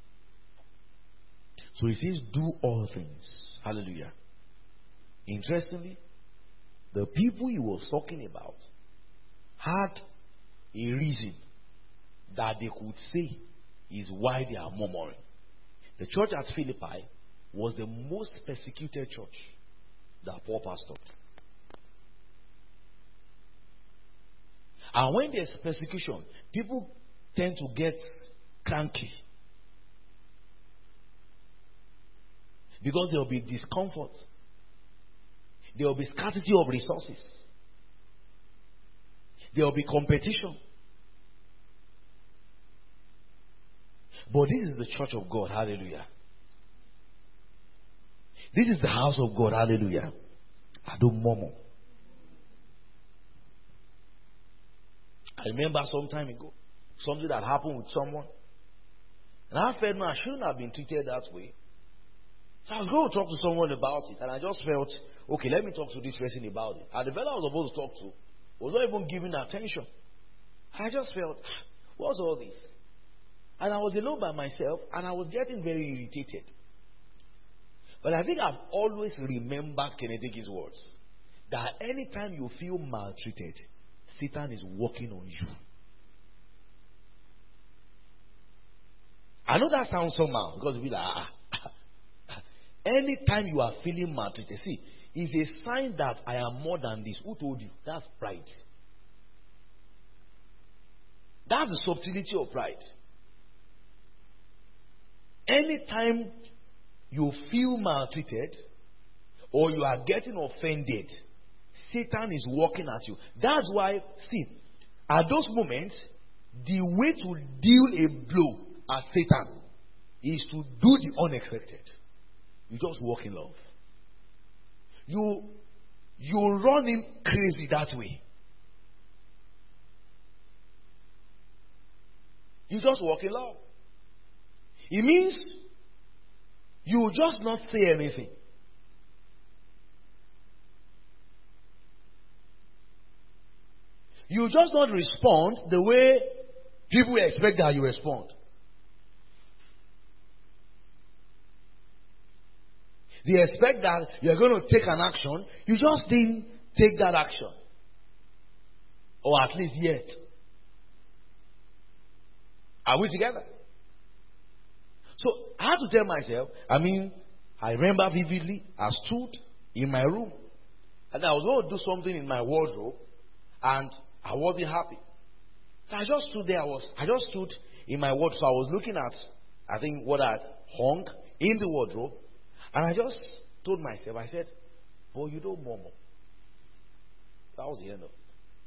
So he says, do all things. Hallelujah. Interestingly, the people he was talking about had a reason that they could say is why they are murmuring. The church at Philippi was the most persecuted church that Paul pastored. And when there's persecution, people tend to get cranky. Because there will be discomfort. There will be scarcity of resources. There will be competition. But this is the church of God. Hallelujah. This is the house of God. Hallelujah. I don't murmur. I remember some time ago, something that happened with someone. And I felt, no, I shouldn't have been treated that way. So I was going to talk to someone about it. And I just felt, okay, let me talk to this person about it. And the fellow I was supposed to talk to was not even giving attention. I just felt, what's all this? And I was alone by myself, and I was getting very irritated. But I think I've always remembered Kenneth Hagin's words, that anytime you feel maltreated, Satan is working on you. I know that sounds somehow, because you'll be like, anytime you are feeling maltreated, see, it's a sign that I am more than this. Who told you? That's pride. That's the subtlety of pride. Anytime you feel maltreated or you are getting offended, Satan is working at you. That's why, see, at those moments, the way to deal a blow at Satan is to do the unexpected. You just walk in love. You run him crazy that way. You just walk in love. It means you will just not say anything. You just not respond the way people expect that you respond. They expect that you are going to take an action. You just didn't take that action. Or at least yet. Are we together? So I had to tell myself, I remember vividly, I stood in my room and I was going to do something in my wardrobe and I wasn't happy. So I just stood there. I just stood in my wardrobe. So I was looking at, I think, what I had hung in the wardrobe. And I just told myself, I said, boy, you don't murmur. That was the end of it.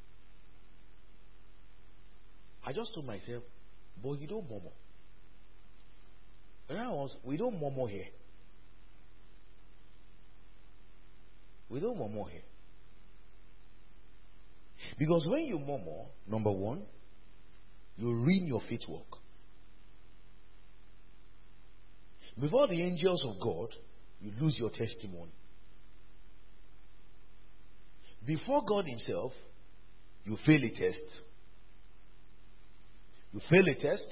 I just told myself, boy, you don't murmur. And we don't murmur here. We don't murmur here. Because when you murmur, number one, you ruin your faith work. Before the angels of God, you lose your testimony. Before God Himself, you fail a test. You fail a test.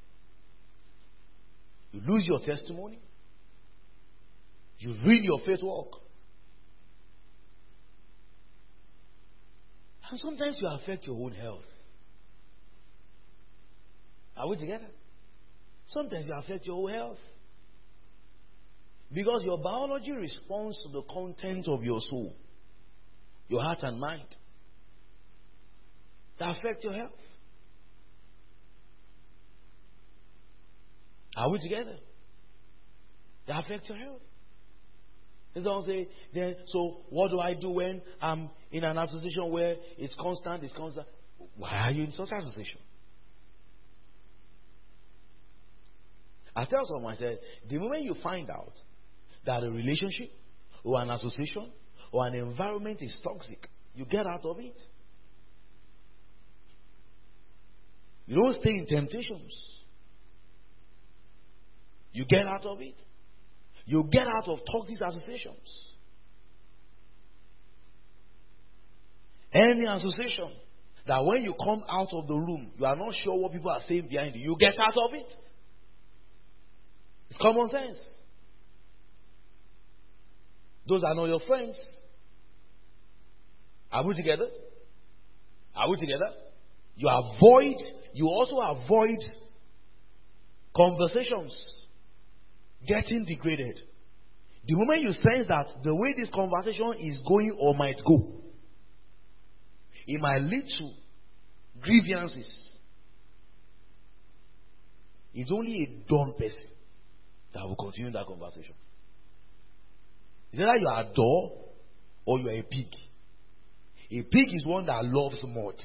You lose your testimony. You ruin your faith walk. And sometimes you affect your own health. Are we together? Sometimes you affect your own health. Because your biology responds to the content of your soul, your heart and mind. That affect your health. Are we together? That affect your health. They don't say, then, so what do I do when I'm in an association where it's constant, it's constant? Why are you in such an association? I tell someone, I said, the moment you find out that a relationship or an association or an environment is toxic, you get out of it. You don't stay in temptations. You get out of it. You get out of toxic associations. Any association that when you come out of the room, you are not sure what people are saying behind you, you get out of it. It's common sense. Those are not your friends. Are we together? Are we together? You also avoid conversations getting degraded. The moment you sense that the way this conversation is going or might go, it might lead to grievances. It's only a dumb person that will continue that conversation. It's either you are a dog or you are a pig. A pig is one that loves mud.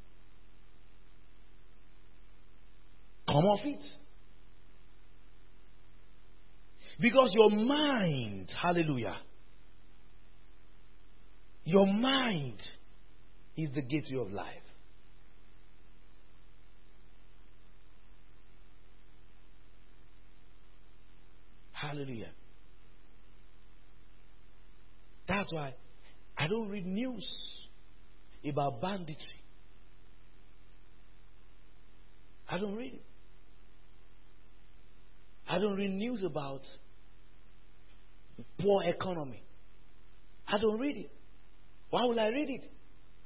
Come off it. Because your mind, hallelujah, your mind is the gateway of life. Hallelujah. That's why I don't read news about banditry. I don't read it. I don't read news about poor economy. I don't read it. Why will I read it?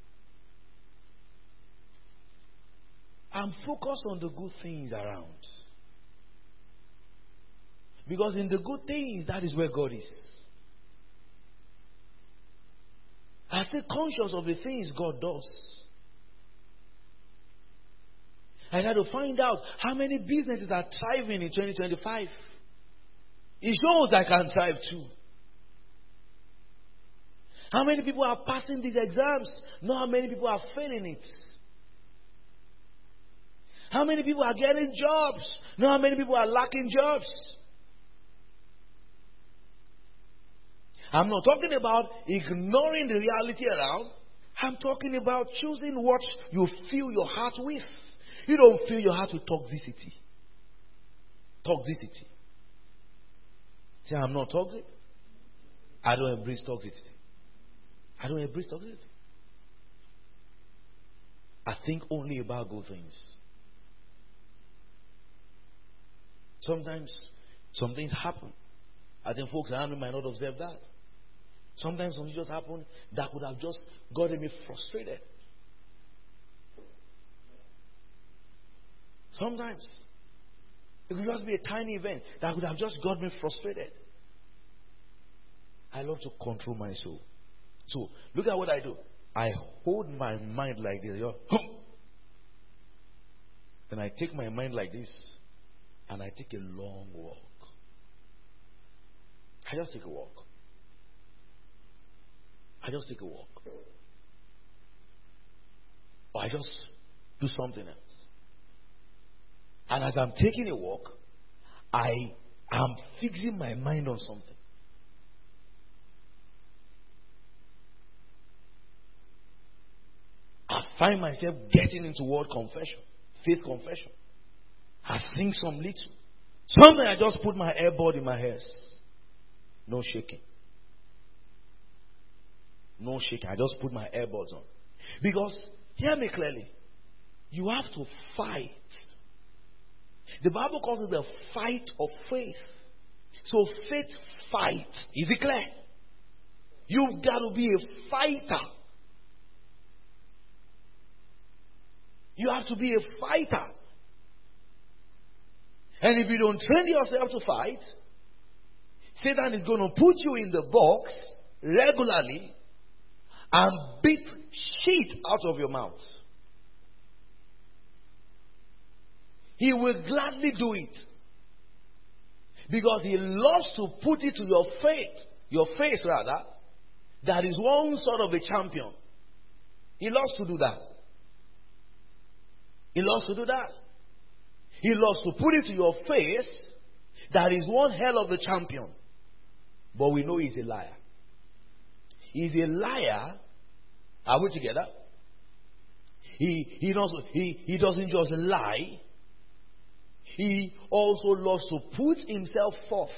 I'm focused on the good things around. Because in the good things, that is where God is. I stay conscious of the things God does. I try to find out how many businesses are thriving in 2025. It shows I can thrive too. How many people are passing these exams? Not how many people are failing it. How many people are getting jobs? Not how many people are lacking jobs. I'm not talking about ignoring the reality around. I'm talking about choosing what you fill your heart with. You don't fill your heart with toxicity. Toxicity. Say, I'm not toxic. I don't embrace toxicity. I don't embrace toxicity. I think only about good things. Sometimes some things happen. I think folks around me might not observe that. Sometimes something just happened that could have just gotten me frustrated. Sometimes it could just be a tiny event that could have just got me frustrated. I love to control my soul. So look at what I do. I hold my mind like this. Then I take my mind like this and I take a long walk. I just take a walk. I just take a walk. Or I just do something else. And as I'm taking a walk, I am fixing my mind on something. I find myself getting into word confession, faith confession. I think some little. Sometimes I just put my earbud in my ears. No shaking. No shaking. I just put my earbuds on. Because, hear me clearly, you have to fight. The Bible calls it the fight of faith. So faith fight. Is it clear? You've got to be a fighter. You have to be a fighter. And if you don't train yourself to fight, Satan is going to put you in the box regularly and beat shit out of your mouth. He will gladly do it. Because he loves to put it to your face rather, that is one sort of a champion. He loves to do that. He loves to do that. He loves to put it to your face that is one hell of a champion. But we know he's a liar. He's a liar. Are we together? He doesn't just lie. He also loves to put himself forth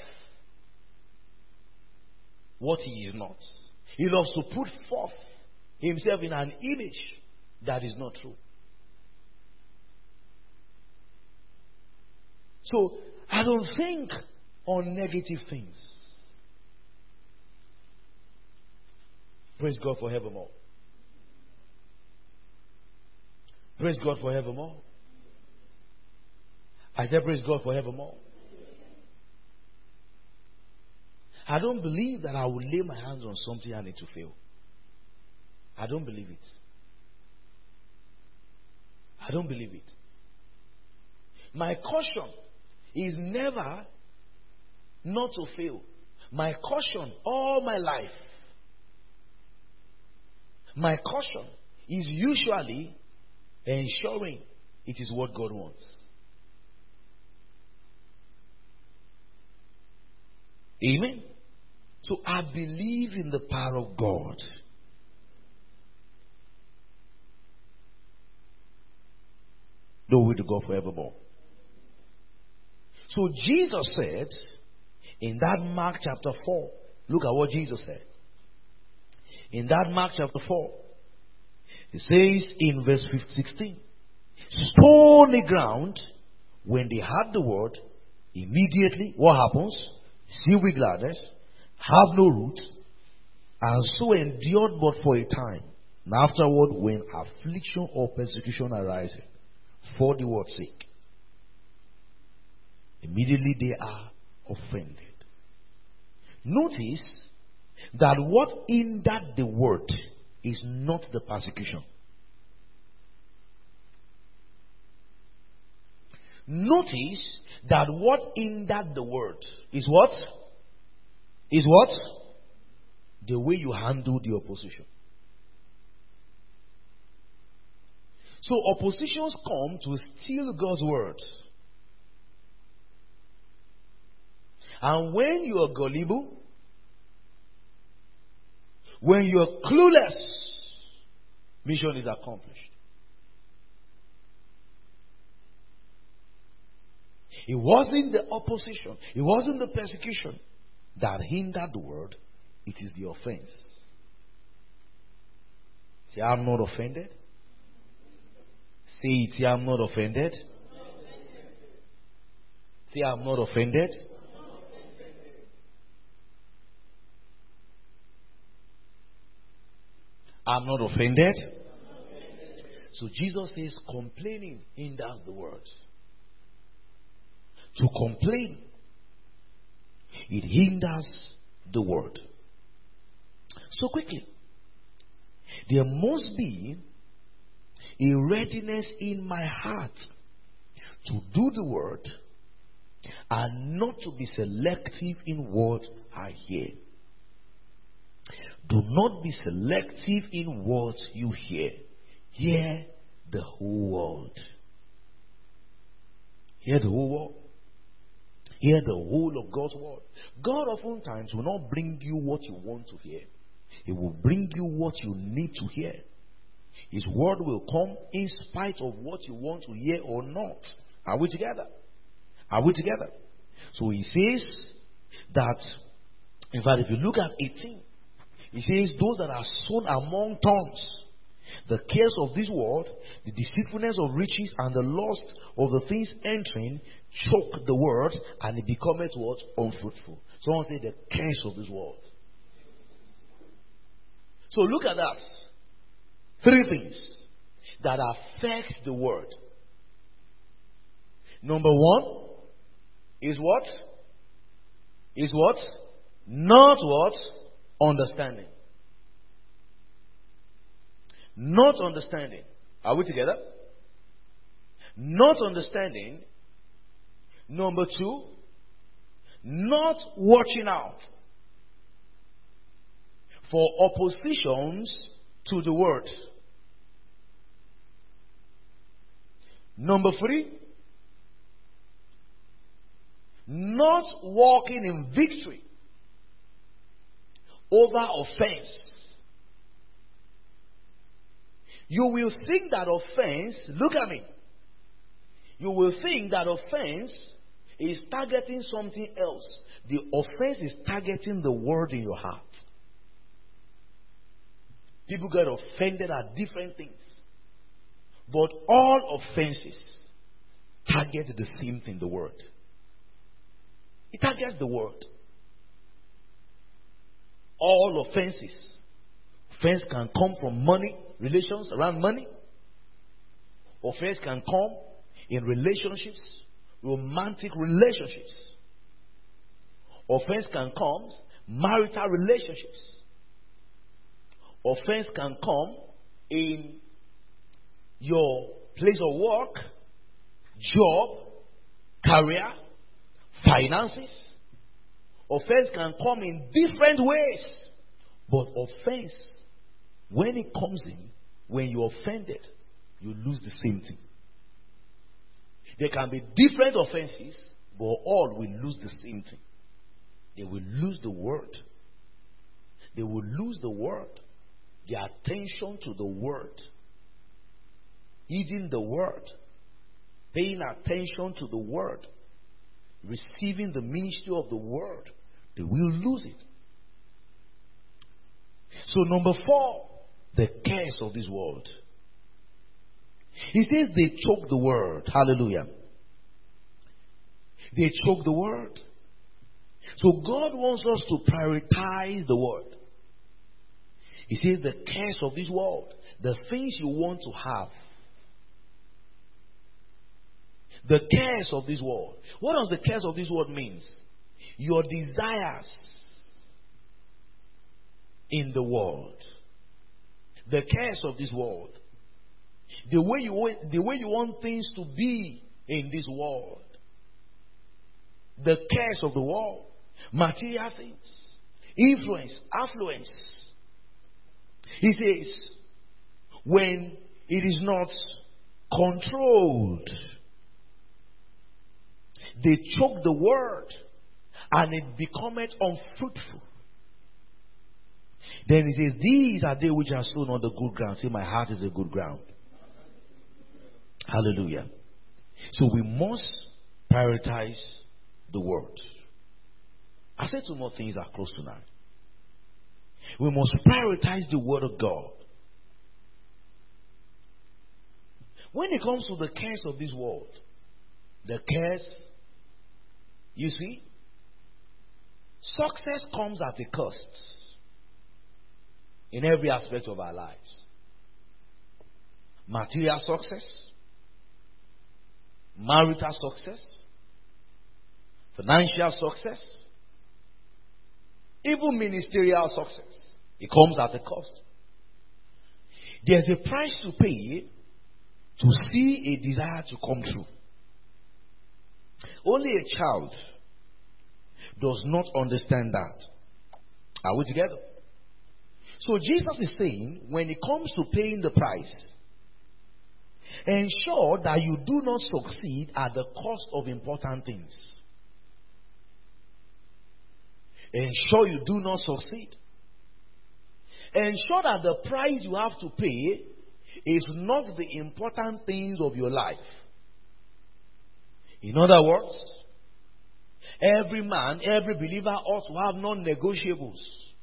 what he is not. He loves to put forth himself in an image that is not true. So, I don't think on negative things. Praise God for evermore. Praise God for evermore. I said, praise God for evermore. I don't believe that I will lay my hands on something and it will fail. I don't believe it. I don't believe it. My caution is never not to fail. My caution all my life, my caution is usually ensuring it is what God wants. Amen. So I believe in the power of God. Glory to God forevermore. So Jesus said in that Mark chapter 4, look at what Jesus said. In that Mark chapter 4, it says in verse 16, stony ground, when they heard the word, immediately, what happens? See with gladness, have no root, and so endured but for a time. And afterward, when affliction or persecution arises, for the word's sake, immediately they are offended. Notice that what hindered the word is not the persecution. Notice that what hindered the word is what? Is what? The way you handle the opposition. So oppositions come to steal God's word. And when you are gullible, when you are clueless, mission is accomplished. It wasn't the opposition, it wasn't the persecution that hindered the word, it is the offense. Say, I'm not offended. Say it, say, I'm not offended. Say, I'm not offended. I'm not offended. So Jesus says complaining hinders the word. To complain, it hinders the word. So quickly, there must be a readiness in my heart to do the word and not to be selective in what I hear. Do not be selective in what you hear. Hear the whole world. Hear the whole world. Hear the whole of God's word. God oftentimes will not bring you what you want to hear. He will bring you what you need to hear. His word will come in spite of what you want to hear or not. Are we together? Are we together? So he says that, in fact, if you look at 18, he says, those that are sown among thorns, the cares of this world, the deceitfulness of riches, and the lust of the things entering, choke the word, and it becometh what? Unfruitful. Someone say the cares of this world. So look at that. Three things that affect the word. Number one is what? Is what? Not what? Understanding. Not understanding. Are we together? Not understanding. Number two, not watching out for oppositions to the word. Number three, not walking in victory over offense. You will think that offense, look at me, you will think that offense is targeting something else. The offense is targeting the word in your heart. People get offended at different things. But all offenses target the same thing, the word. It targets the word. All offenses. Offense can come from money, relations around money. Offense can come in relationships, romantic relationships. Offense can come marital relationships. Offense can come in your place of work, job, career, finances. Offense can come in different ways. But offense, when it comes in, when you're offended, you lose the same thing. There can be different offenses, but all will lose the same thing. They will lose the word. They will lose the word. Their attention to the word. Heeding the word. Paying attention to the word. Receiving the ministry of the word. They will lose it. So number 4, the cares of this world. He says they choke the word. Hallelujah. They choke the word. So God wants us to prioritize the word. He says the cares of this world, the things you want to have. The cares of this world. What does the cares of this world mean? Your desires in the world. The cares of this world. The way you want things to be in this world. The cares of the world. Material things. Influence. Affluence. He says, when it is not controlled, they choke the word and it becometh unfruitful. Then he says, these are they which are sown on the good ground. See, my heart is a good ground. Hallelujah. So we must prioritize the word. I said 2 more things that are close tonight. We must prioritize the word of God. When it comes to the cares of this world, the cares, you see, success comes at a cost in every aspect of our lives. Material success, marital success, financial success, even ministerial success. It comes at a cost. There's a price to pay to see a desire to come true. Only a child does not understand that. Are we together? So Jesus is saying, when it comes to paying the price, ensure that you do not succeed at the cost of important things. Ensure you do not succeed. Ensure that the price you have to pay is not the important things of your life. In other words, Every man, every believer ought to have non-negotiables.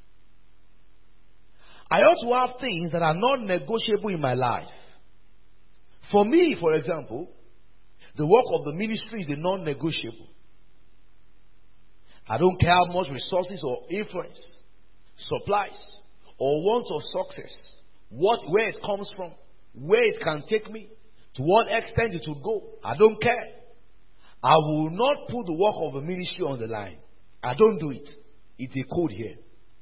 I ought to have things that are non-negotiable in my life. For me, for example, the work of the ministry is a non-negotiable. I don't care how much resources or influence, supplies, or want of success, where it comes from, where it can take me, to what extent it will go. I don't care. I will not put the work of the ministry on the line. I don't do it. It's a code here.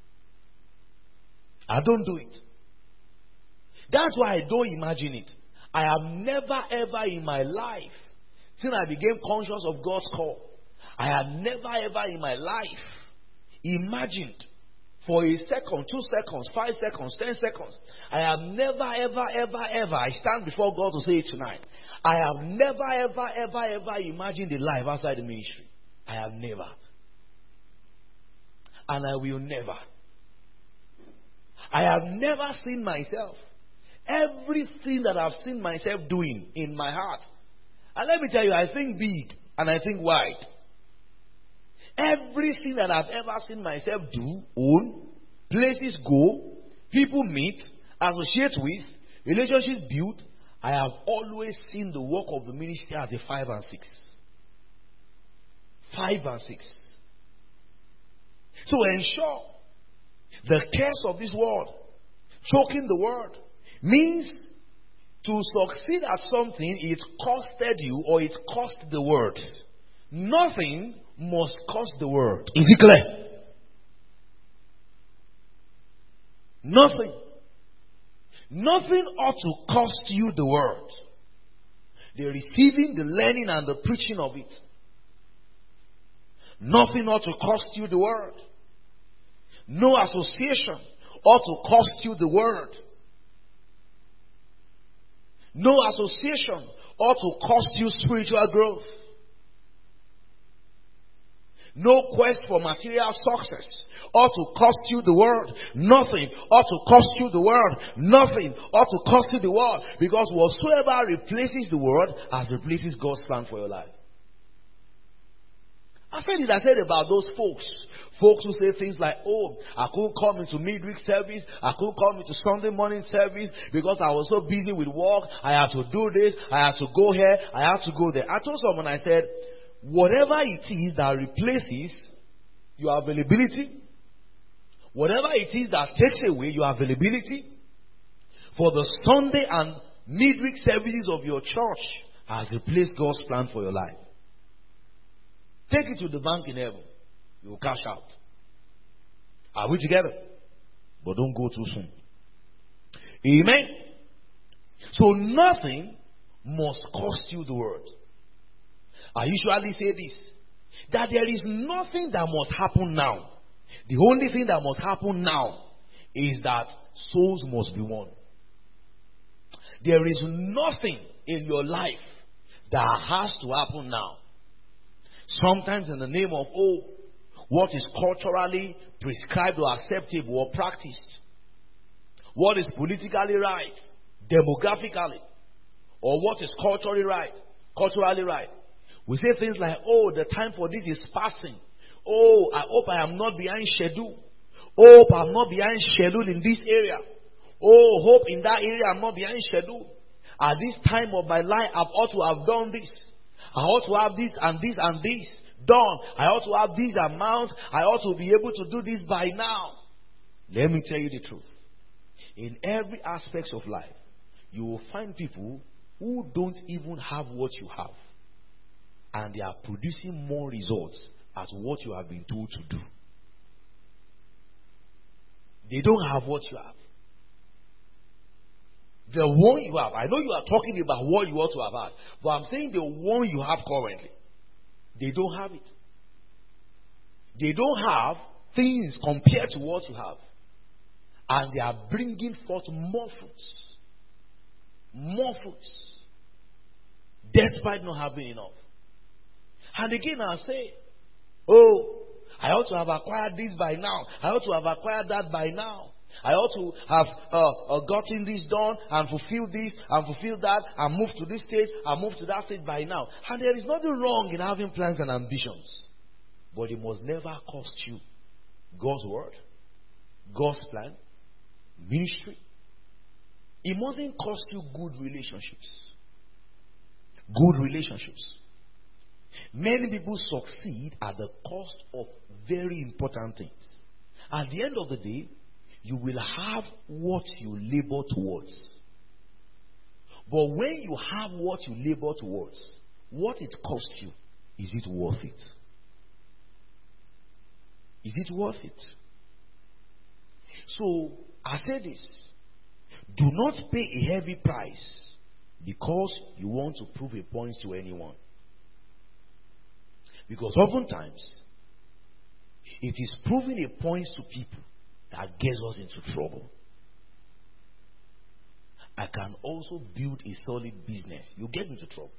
I don't do it. That's why I don't imagine it. I have never ever in my life, since I became conscious of God's call, I have never ever in my life imagined for a second, 2 seconds, 5 seconds, 10 seconds. I have never ever, I stand before God to say it tonight. I have never ever imagined a life outside the ministry. I have never. And I will never. I have never seen myself. Everything that I've seen myself doing in my heart. And let me tell you, I think big and I think wide. Everything that I've ever seen myself do, own, places go, people meet, associate with, relationships built, I have always seen the work of the ministry as a 5 and 6. 5 and 6. So ensure the cares of this world, choking the word, means to succeed at something, it costed you or it cost the word. Nothing must cost the word. Is it clear? Nothing. Nothing ought to cost you the word. The receiving, the learning, and the preaching of it. Nothing ought to cost you the word. No association ought to cost you the word. No association ought to cost you spiritual growth. No quest for material success ought to cost you the world. Nothing ought to cost you the world. Nothing ought to cost you the world. Because whatsoever replaces the world has replaces God's plan for your life. I said about those folks. Folks who say things like, oh, I couldn't come into midweek service. I couldn't come into Sunday morning service because I was so busy with work. I had to do this. I had to go here. I had to go there. I told someone, I said, whatever it is that replaces your availability, whatever it is that takes away your availability for the Sunday and midweek services of your church has replaced God's plan for your life. Take it to the bank in heaven. You will cash out. Are we together? But don't go too soon. Amen. So nothing must cost you the word. I usually say this, that there is nothing that must happen now. The only thing that must happen now is that souls must be won. There is nothing in your life that has to happen now. Sometimes in the name of, what is culturally prescribed or acceptable or practiced, what is politically right, demographically, or what is culturally right. We say things like, the time for this is passing. I hope I am not behind schedule. Hope I'm not behind schedule in this area. Hope in that area I'm not behind schedule. At this time of my life, I ought to have done this. I ought to have this and this and this done. I ought to have these amounts. I ought to be able to do this by now. Let me tell you the truth. In every aspect of life, you will find people who don't even have what you have. And they are producing more results as what you have been told to do. They don't have what you have. The one you have, I know you are talking about what you ought to have had, but I'm saying the one you have currently, they don't have it. They don't have things compared to what you have. And they are bringing forth more fruits. More fruits. Despite not having enough. And again I say, I ought to have acquired this by now. I ought to have acquired that by now. I ought to have gotten this done and fulfilled this and fulfilled that and moved to this stage and moved to that stage by now. And there is nothing wrong in having plans and ambitions. But it must never cost you God's word, God's plan, ministry. It mustn't cost you good relationships. Good relationships. Many people succeed at the cost of very important things. At the end of the day, you will have what you labor towards. But when you have what you labor towards, what it costs you, is it worth it? Is it worth it? So, I say this. Do not pay a heavy price because you want to prove a point to anyone. Because oftentimes, it is proving a point to people that gets us into trouble. I can also build a solid business. You get into trouble.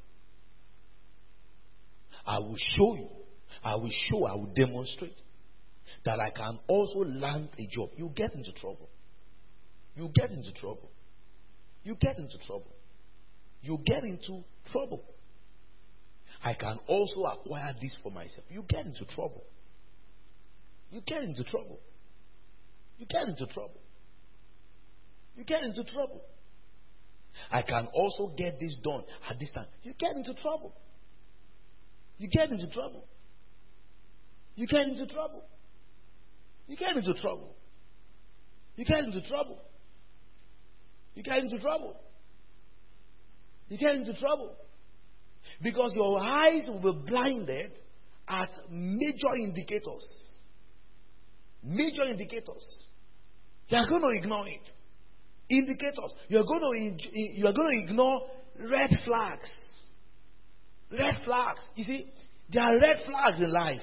I will show you. I will demonstrate that I can also land a job. You get into trouble. You get into trouble. You get into trouble. You get into trouble. I can also acquire this for myself. You get into trouble. You get into trouble. You get into trouble. You get into trouble. I can also get this done at this time. You get into trouble. You get into trouble. You get into trouble. You get into trouble. You get into trouble. You get into trouble. You get into trouble. Because your eyes will be blinded at major indicators. Major indicators. You are going to ignore it. Indicators. You are going to ignore red flags. Red flags. You see, there are red flags in life.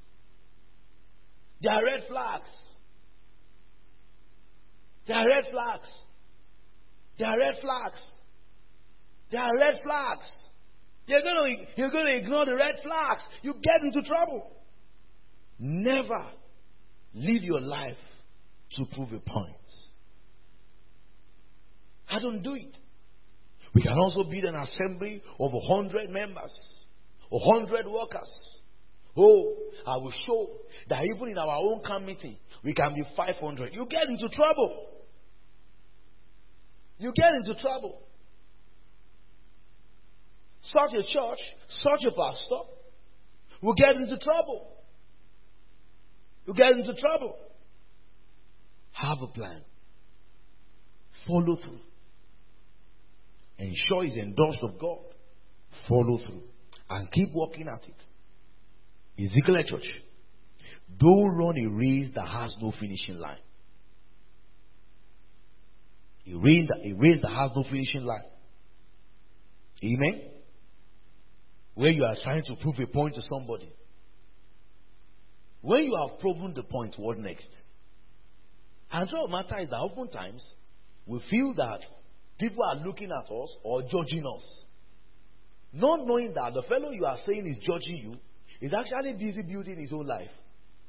There are red flags. There are red flags. There are red flags. There are red flags. You're going to ignore the red flags. You get into trouble. Never live your life to prove a point. I don't do it. We can also build an assembly of 100 members, 100 workers. Oh, I will show that even in our own committee, we can be 500. You get into trouble. You get into trouble. Such a church, such a pastor will get into trouble. You get into trouble. Have a plan. Follow through. Ensure it's endorsed of God. Follow through. And keep working at it. Ezekiel Church. Don't run a race that has no finishing line. A race that has no finishing line. Amen? Where you are trying to prove a point to somebody. When you have proven the point, what next? And so the matter is that oftentimes we feel that people are looking at us or judging us. Not knowing that the fellow you are saying is judging you is actually busy building his own life.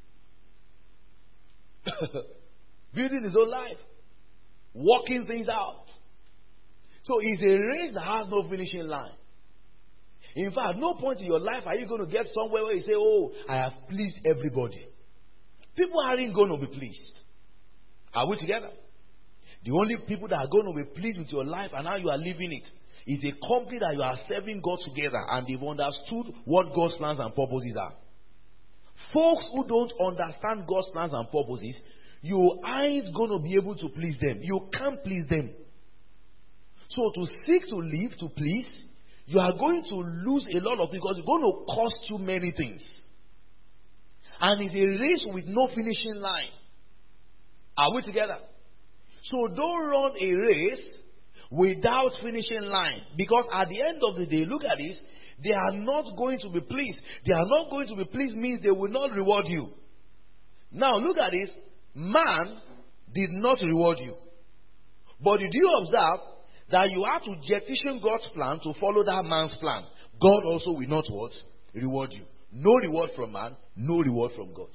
Building his own life. Working things out. So it's a race that has no finishing line. In fact, no point in your life are you going to get somewhere where you say, oh, I have pleased everybody. People aren't going to be pleased. Are we together? The only people that are going to be pleased with your life and how you are living it is a company that you are serving God together and they've understood what God's plans and purposes are. Folks who don't understand God's plans and purposes, you aren't going to be able to please them. You can't please them. So to seek to live, to please, you are going to lose a lot of things because it's going to cost you many things. And it's a race with no finishing line. Are we together? So don't run a race without finishing line. Because at the end of the day, look at this, they are not going to be pleased. They are not going to be pleased means they will not reward you. Now look at this. Man did not reward you. But did you observe that you have to jettison God's plan to follow that man's plan? God also will not what? Reward you. No reward from man, no reward from God.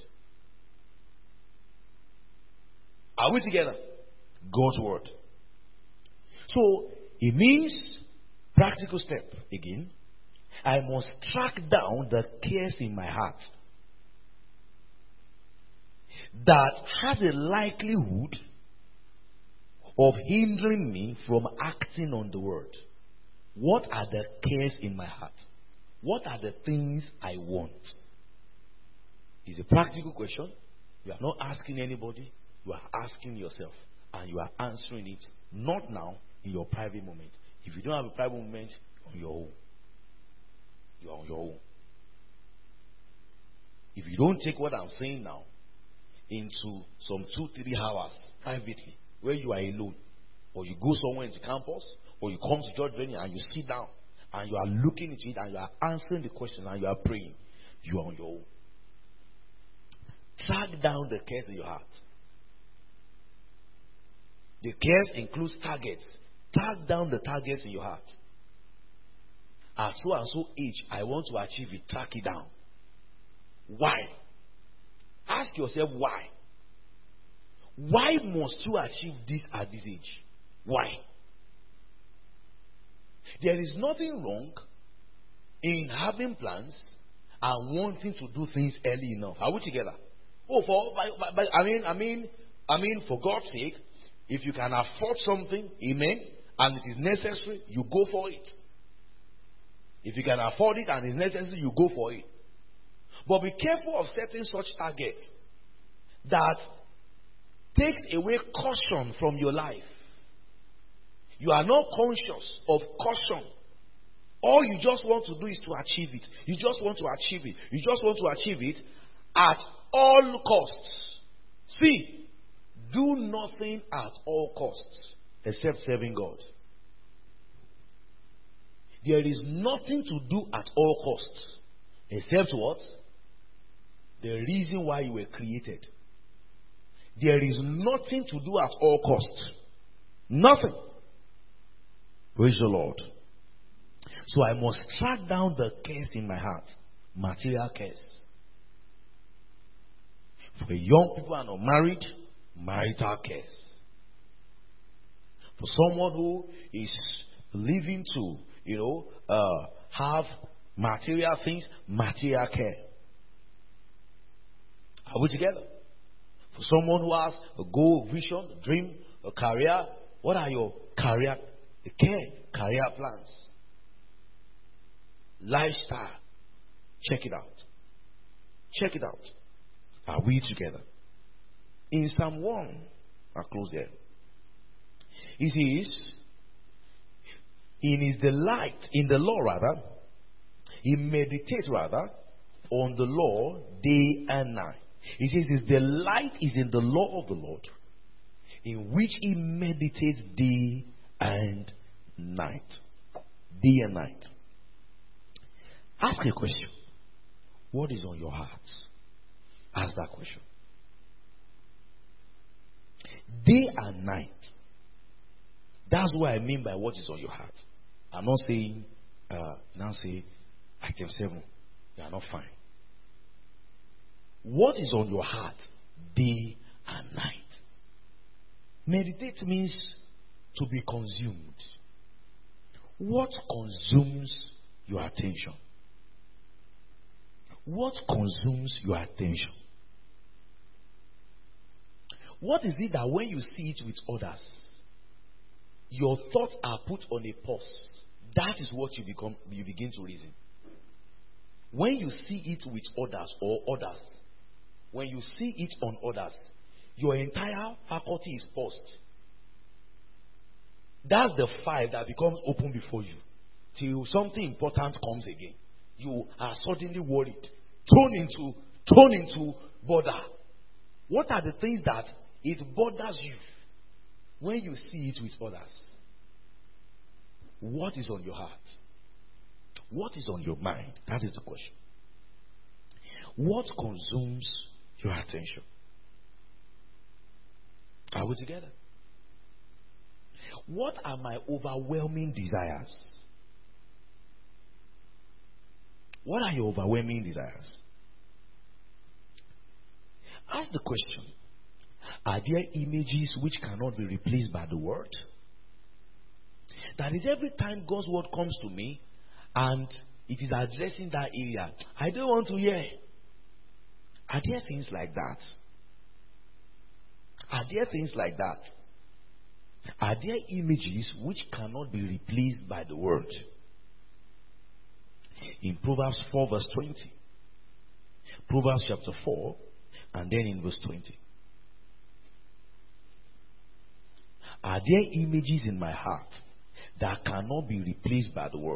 Are we together? God's word. So, it means, practical step again, I must track down the cares in my heart. that has a likelihood of hindering me from acting on the word? What are the cares in my heart? What are the things I want? It's a practical question. You are not asking anybody. You are asking yourself. And you are answering it, not now, in your private moment. If you don't have a private moment, on your own. You are on your own. If you don't take what I'm saying now into some 2-3 hours privately, where you are alone, or you go somewhere into campus, or you come to church venue and you sit down and you are looking into it and you are answering the question and you are praying, you are on your own. Track down the cares in your heart. The cares includes targets. Track down the targets in your heart. At so and so age, I want to achieve it. Track it down. Why? Ask yourself why. Why must you achieve this at this age? Why? There is nothing wrong in having plans and wanting to do things early enough. Are we together? Oh, for God's sake, if you can afford something, amen, and it is necessary, you go for it. If you can afford it and it's necessary, you go for it. But be careful of setting such targets that takes away caution from your life. You are not conscious of caution. All you just want to do is to achieve it. You just want to achieve it. You just want to achieve it at all costs. See, do nothing at all costs except serving God. There is nothing to do at all costs except what? The reason why you were created. There is nothing to do at all costs. Nothing. Praise the Lord. So I must track down the cares in my heart. Material cares. For young people who are not married, marital cares. For someone who is living to, have material things, material care. Are we together? For someone who has a goal, vision, a dream, a career, what are your career plans? Lifestyle. Check it out. Check it out. Are we together? In Psalm 1, I'll close there. It says, in his delight, in the law rather, he meditates rather on the law day and night. He says his delight is in the law of the Lord, in which he meditates day and night. Day and night. Ask a question. What is on your heart? Ask that question. Day and night. That's what I mean by what is on your heart. I'm not saying, now say, item 7, you are not fine. What is on your heart day and night? Meditate means to be consumed. What consumes your attention? What consumes your attention? What is it that when you see it with others, your thoughts are put on a pause? That is what you begin to reason. When you see it with others or others, when you see it on others, your entire faculty is paused. That's the file that becomes open before you. Till something important comes again. You are suddenly worried. Turn into bother. What are the things that it bothers you when you see it with others? What is on your heart? What is on your mind? That is the question. What consumes your attention? Are we together? What are my overwhelming desires? What are your overwhelming desires? Ask the question. Are there images which cannot be replaced by the word? That is, every time God's word comes to me and it is addressing that area, I don't want to hear. Are there things like that? Are there things like that? Are there images which cannot be replaced by the word? In Proverbs 4 verse 20. Proverbs chapter 4 and then in verse 20. Are there images in my heart that cannot be replaced by the word?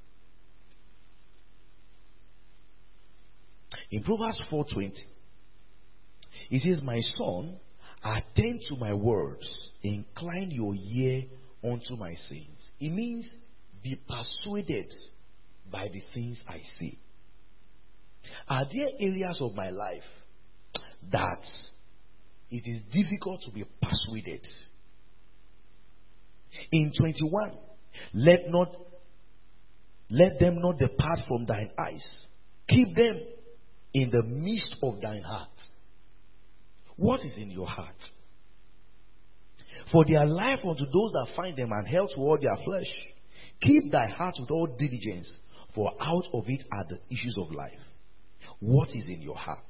In Proverbs 4:20, it says, my son, attend to my words, incline your ear unto my sayings. It means be persuaded by the things I say. Are there areas of my life that it is difficult to be persuaded? In 21, let them not depart from thine eyes. Keep them in the midst of thine heart. What is in your heart? For they are life unto those that find them, and health to all their flesh. Keep thy heart with all diligence, for out of it are the issues of life. What is in your heart?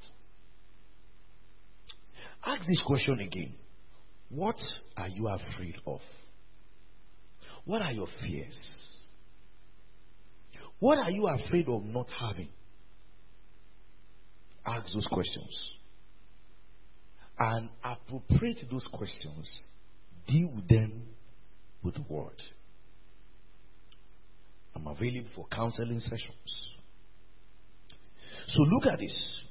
Ask this question again. What are you afraid of? What are your fears? What are you afraid of not having? Ask those questions. And appropriate those questions. Deal with them with the word. I'm available for counseling sessions. So look at this.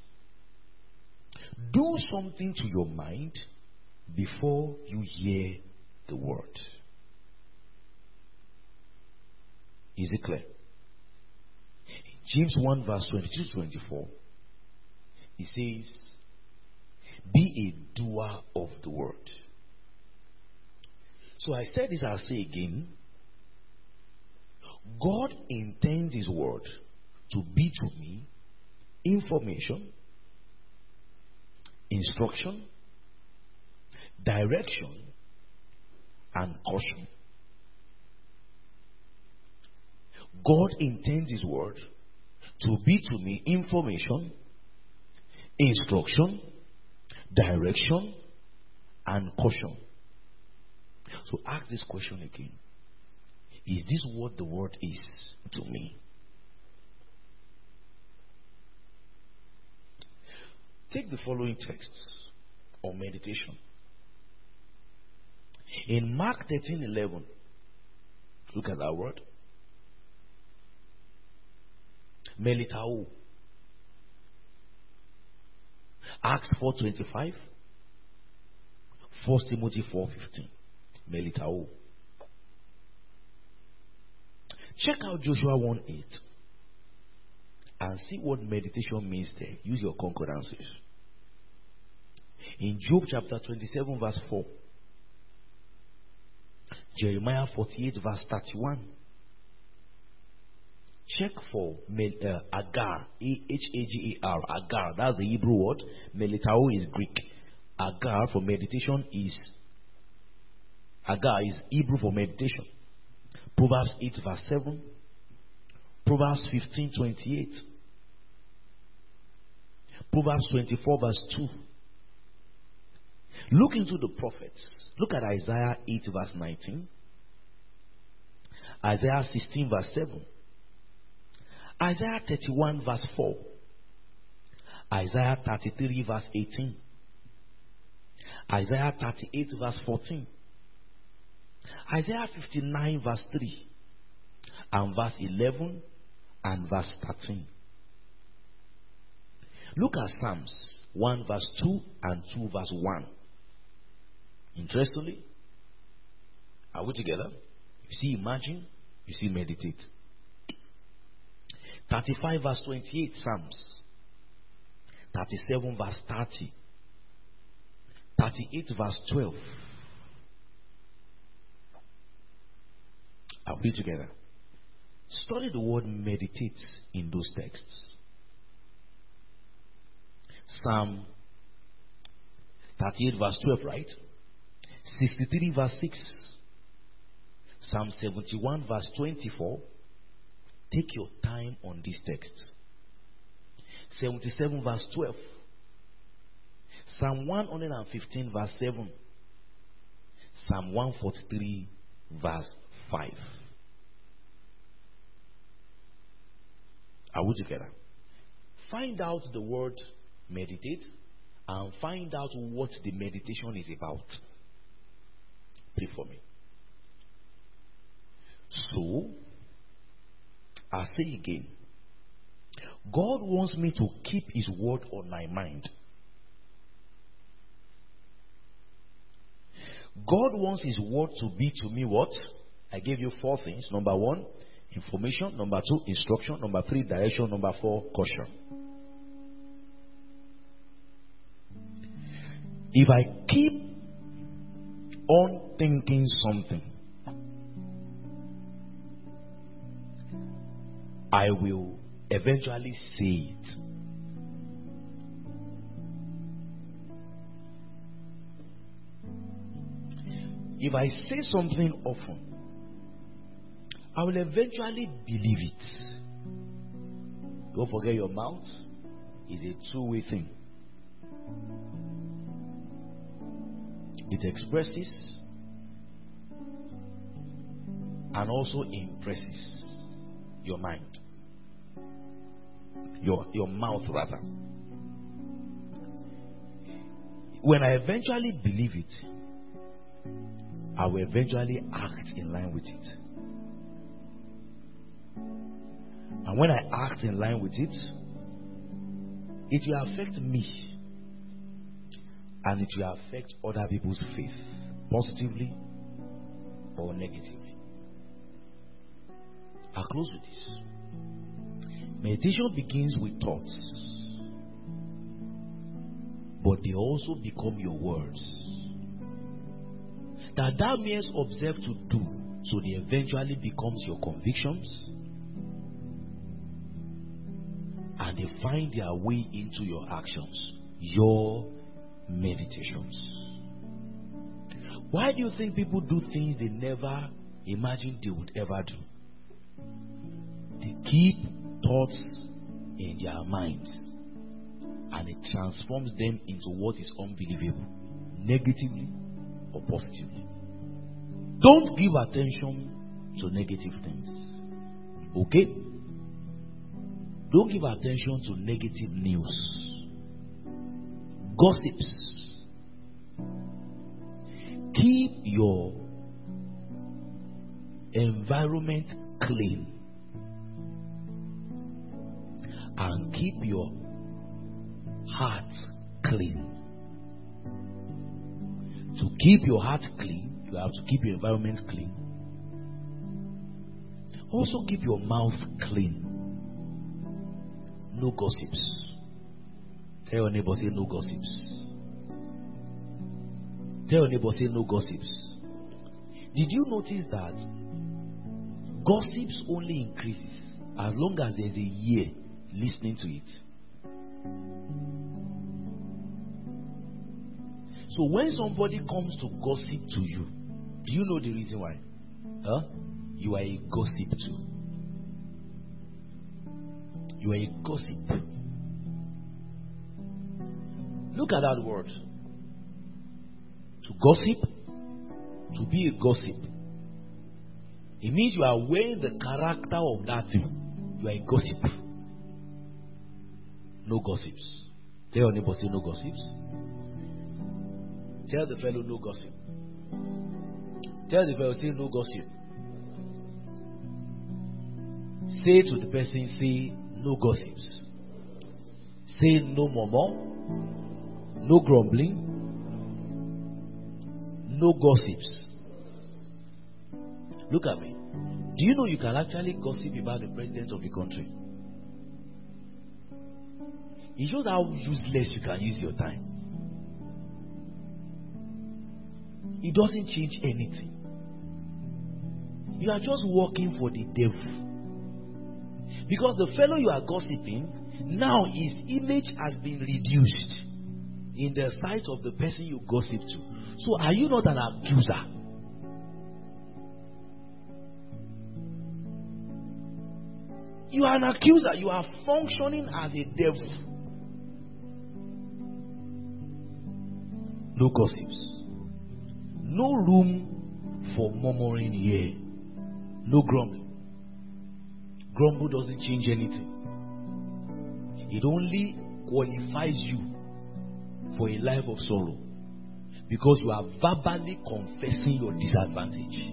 Do something to your mind before you hear the word. Is it clear? James 1 verse 22-24. He says, be a doer of the word. So I said this, I'll say again. God intends his word to be to me information, instruction, direction, and caution. God intends his word to be to me information, instruction, direction, and caution. So ask this question again. Is this what the word is to me? Take the following texts on meditation. In Mark 13:11, look at that word. Melitao. Acts 4:25. 1 Timothy 4:15. Melitao. Check out Joshua 1:8 and see what meditation means there. Use your concordances. In Job chapter 27 verse 4. Jeremiah 48 verse 31. Check for Agar. Hagar. Agar. That's the Hebrew word. Melitao is Greek. Agar for meditation is Agar is Hebrew for meditation. Proverbs 8 verse 7. Proverbs 15:28. Proverbs 24 verse 2. Look into the prophets. Look at Isaiah 8 verse 19. Isaiah 16 verse 7. Isaiah 31 verse 4. Isaiah 33 verse 18. Isaiah 38 verse 14. Isaiah 59 verse 3. And verse 11 and verse 13. Look at Psalms 1 verse 2 and 2 verse 1. Interestingly, are we together? You see imagine, you see meditate. 35 verse 28 Psalms. 37 verse 30. 38 verse 12. Are we together? Study the word meditate in those texts. Psalm 38 verse 12, right? 63 verse 6. Psalm 71 verse 24. Take your time on this text. 77 verse 12. Psalm 115 verse 7. Psalm 143, verse 5. Are we together? Find out the word meditate and find out what the meditation is about. Pray for me. So, I say again, God wants me to keep His word on my mind. God wants His word to be to me what? I gave you 4 things. Number 1, information. Number 2, instruction. Number 3, direction. Number 4, caution. If I keep on thinking something, I will eventually say it. If I say something often, I will eventually believe it. Don't forget, your mouth is a two-way thing. It expresses and also impresses your mind. Your mouth, rather. When I eventually believe it, I will eventually act in line with it. And when I act in line with it, it will affect me. And it will affect other people's faith, positively or negatively. I'll close with this. Meditation begins with thoughts, but they also become your words. That thou mayest observe to do, so they eventually becomes your convictions, and they find their way into your actions, your meditations. Why do you think people do things they never imagined they would ever do? They keep thoughts in their minds, and it transforms them into what is unbelievable, negatively or positively. Don't give attention to negative things. Okay? Don't give attention to negative news, gossips. Keep your environment clean and keep your heart clean. To keep your heart clean, you have to keep your environment clean. Also keep your mouth clean. No gossips. Tell your neighbor, say no gossips. Tell your neighbor, say no gossips. Did you notice that gossips only increases as long as there's a ear listening to it? So when somebody comes to gossip to you, do you know the reason why? You are a gossip too. You are a gossip. Look at that word. To gossip, to be a gossip. It means you are wearing the character of that thing. You are a gossip. No gossips. Tell your neighbor, say no gossips. Tell the fellow no gossip. Tell the fellow, say no gossip. Say to the person, say no gossips. Say no murmur, no grumbling, no gossips. Look at me. Do you know you can actually gossip about the president of the country? It shows how useless you can use your time. It doesn't change anything. You are just working for the devil. Because the fellow you are gossiping, now his image has been reduced in the sight of the person you gossip to. So are you not an accuser? You are an accuser. You are functioning as a devil. No gossips. no room for murmuring here. No grumbling. Grumble doesn't change anything. It only qualifies you for a life of sorrow because you are verbally confessing your disadvantage.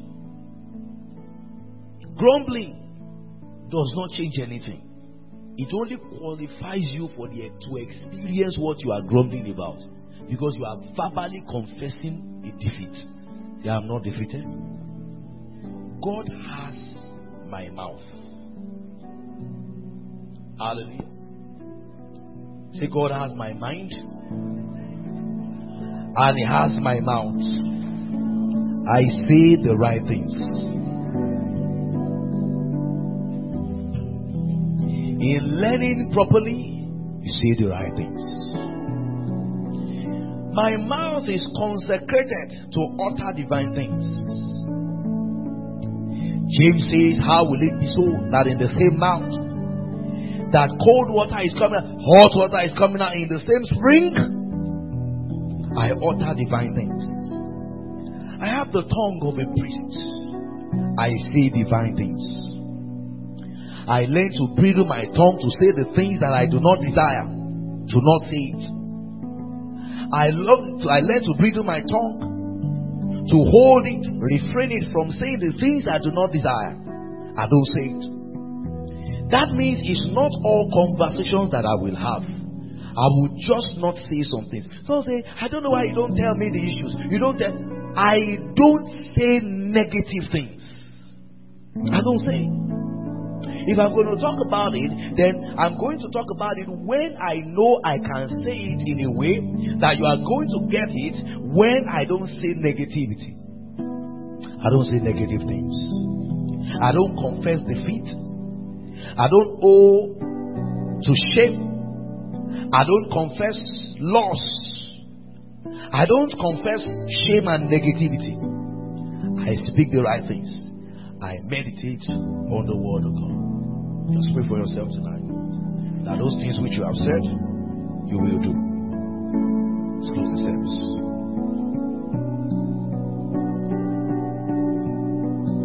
Grumbling does not change anything. It only qualifies you to experience what you are grumbling about because you are verbally confessing a defeat. I am not defeated. God has my mouth. Hallelujah. Say, God has my mind and He has my mouth. I say the right things. In learning properly, you say the right things. My mouth is consecrated to utter divine things. James says, how will it be so that in the same mouth that cold water is coming out, hot water is coming out in the same spring? I utter divine things. I have the tongue of a priest. I say divine things. I learn to bridle my tongue to say the things that I do not desire, to not say it. I learn to bridle my tongue, to hold it, refrain it from saying the things I do not desire. I don't say it. That means it's not all conversations that I will have. I will just not say something. So say, I don't know why you don't tell me the issues. I don't say negative things. I don't say. If I'm going to talk about it, then I'm going to talk about it when I know I can say it in a way that you are going to get it when I don't say negativity. I don't say negative things. I don't confess defeat. I don't owe to shame. I don't confess loss. I don't confess shame and negativity. I speak the right things. I meditate on the word of God. Just pray for yourself tonight that those things which you have said, you will do.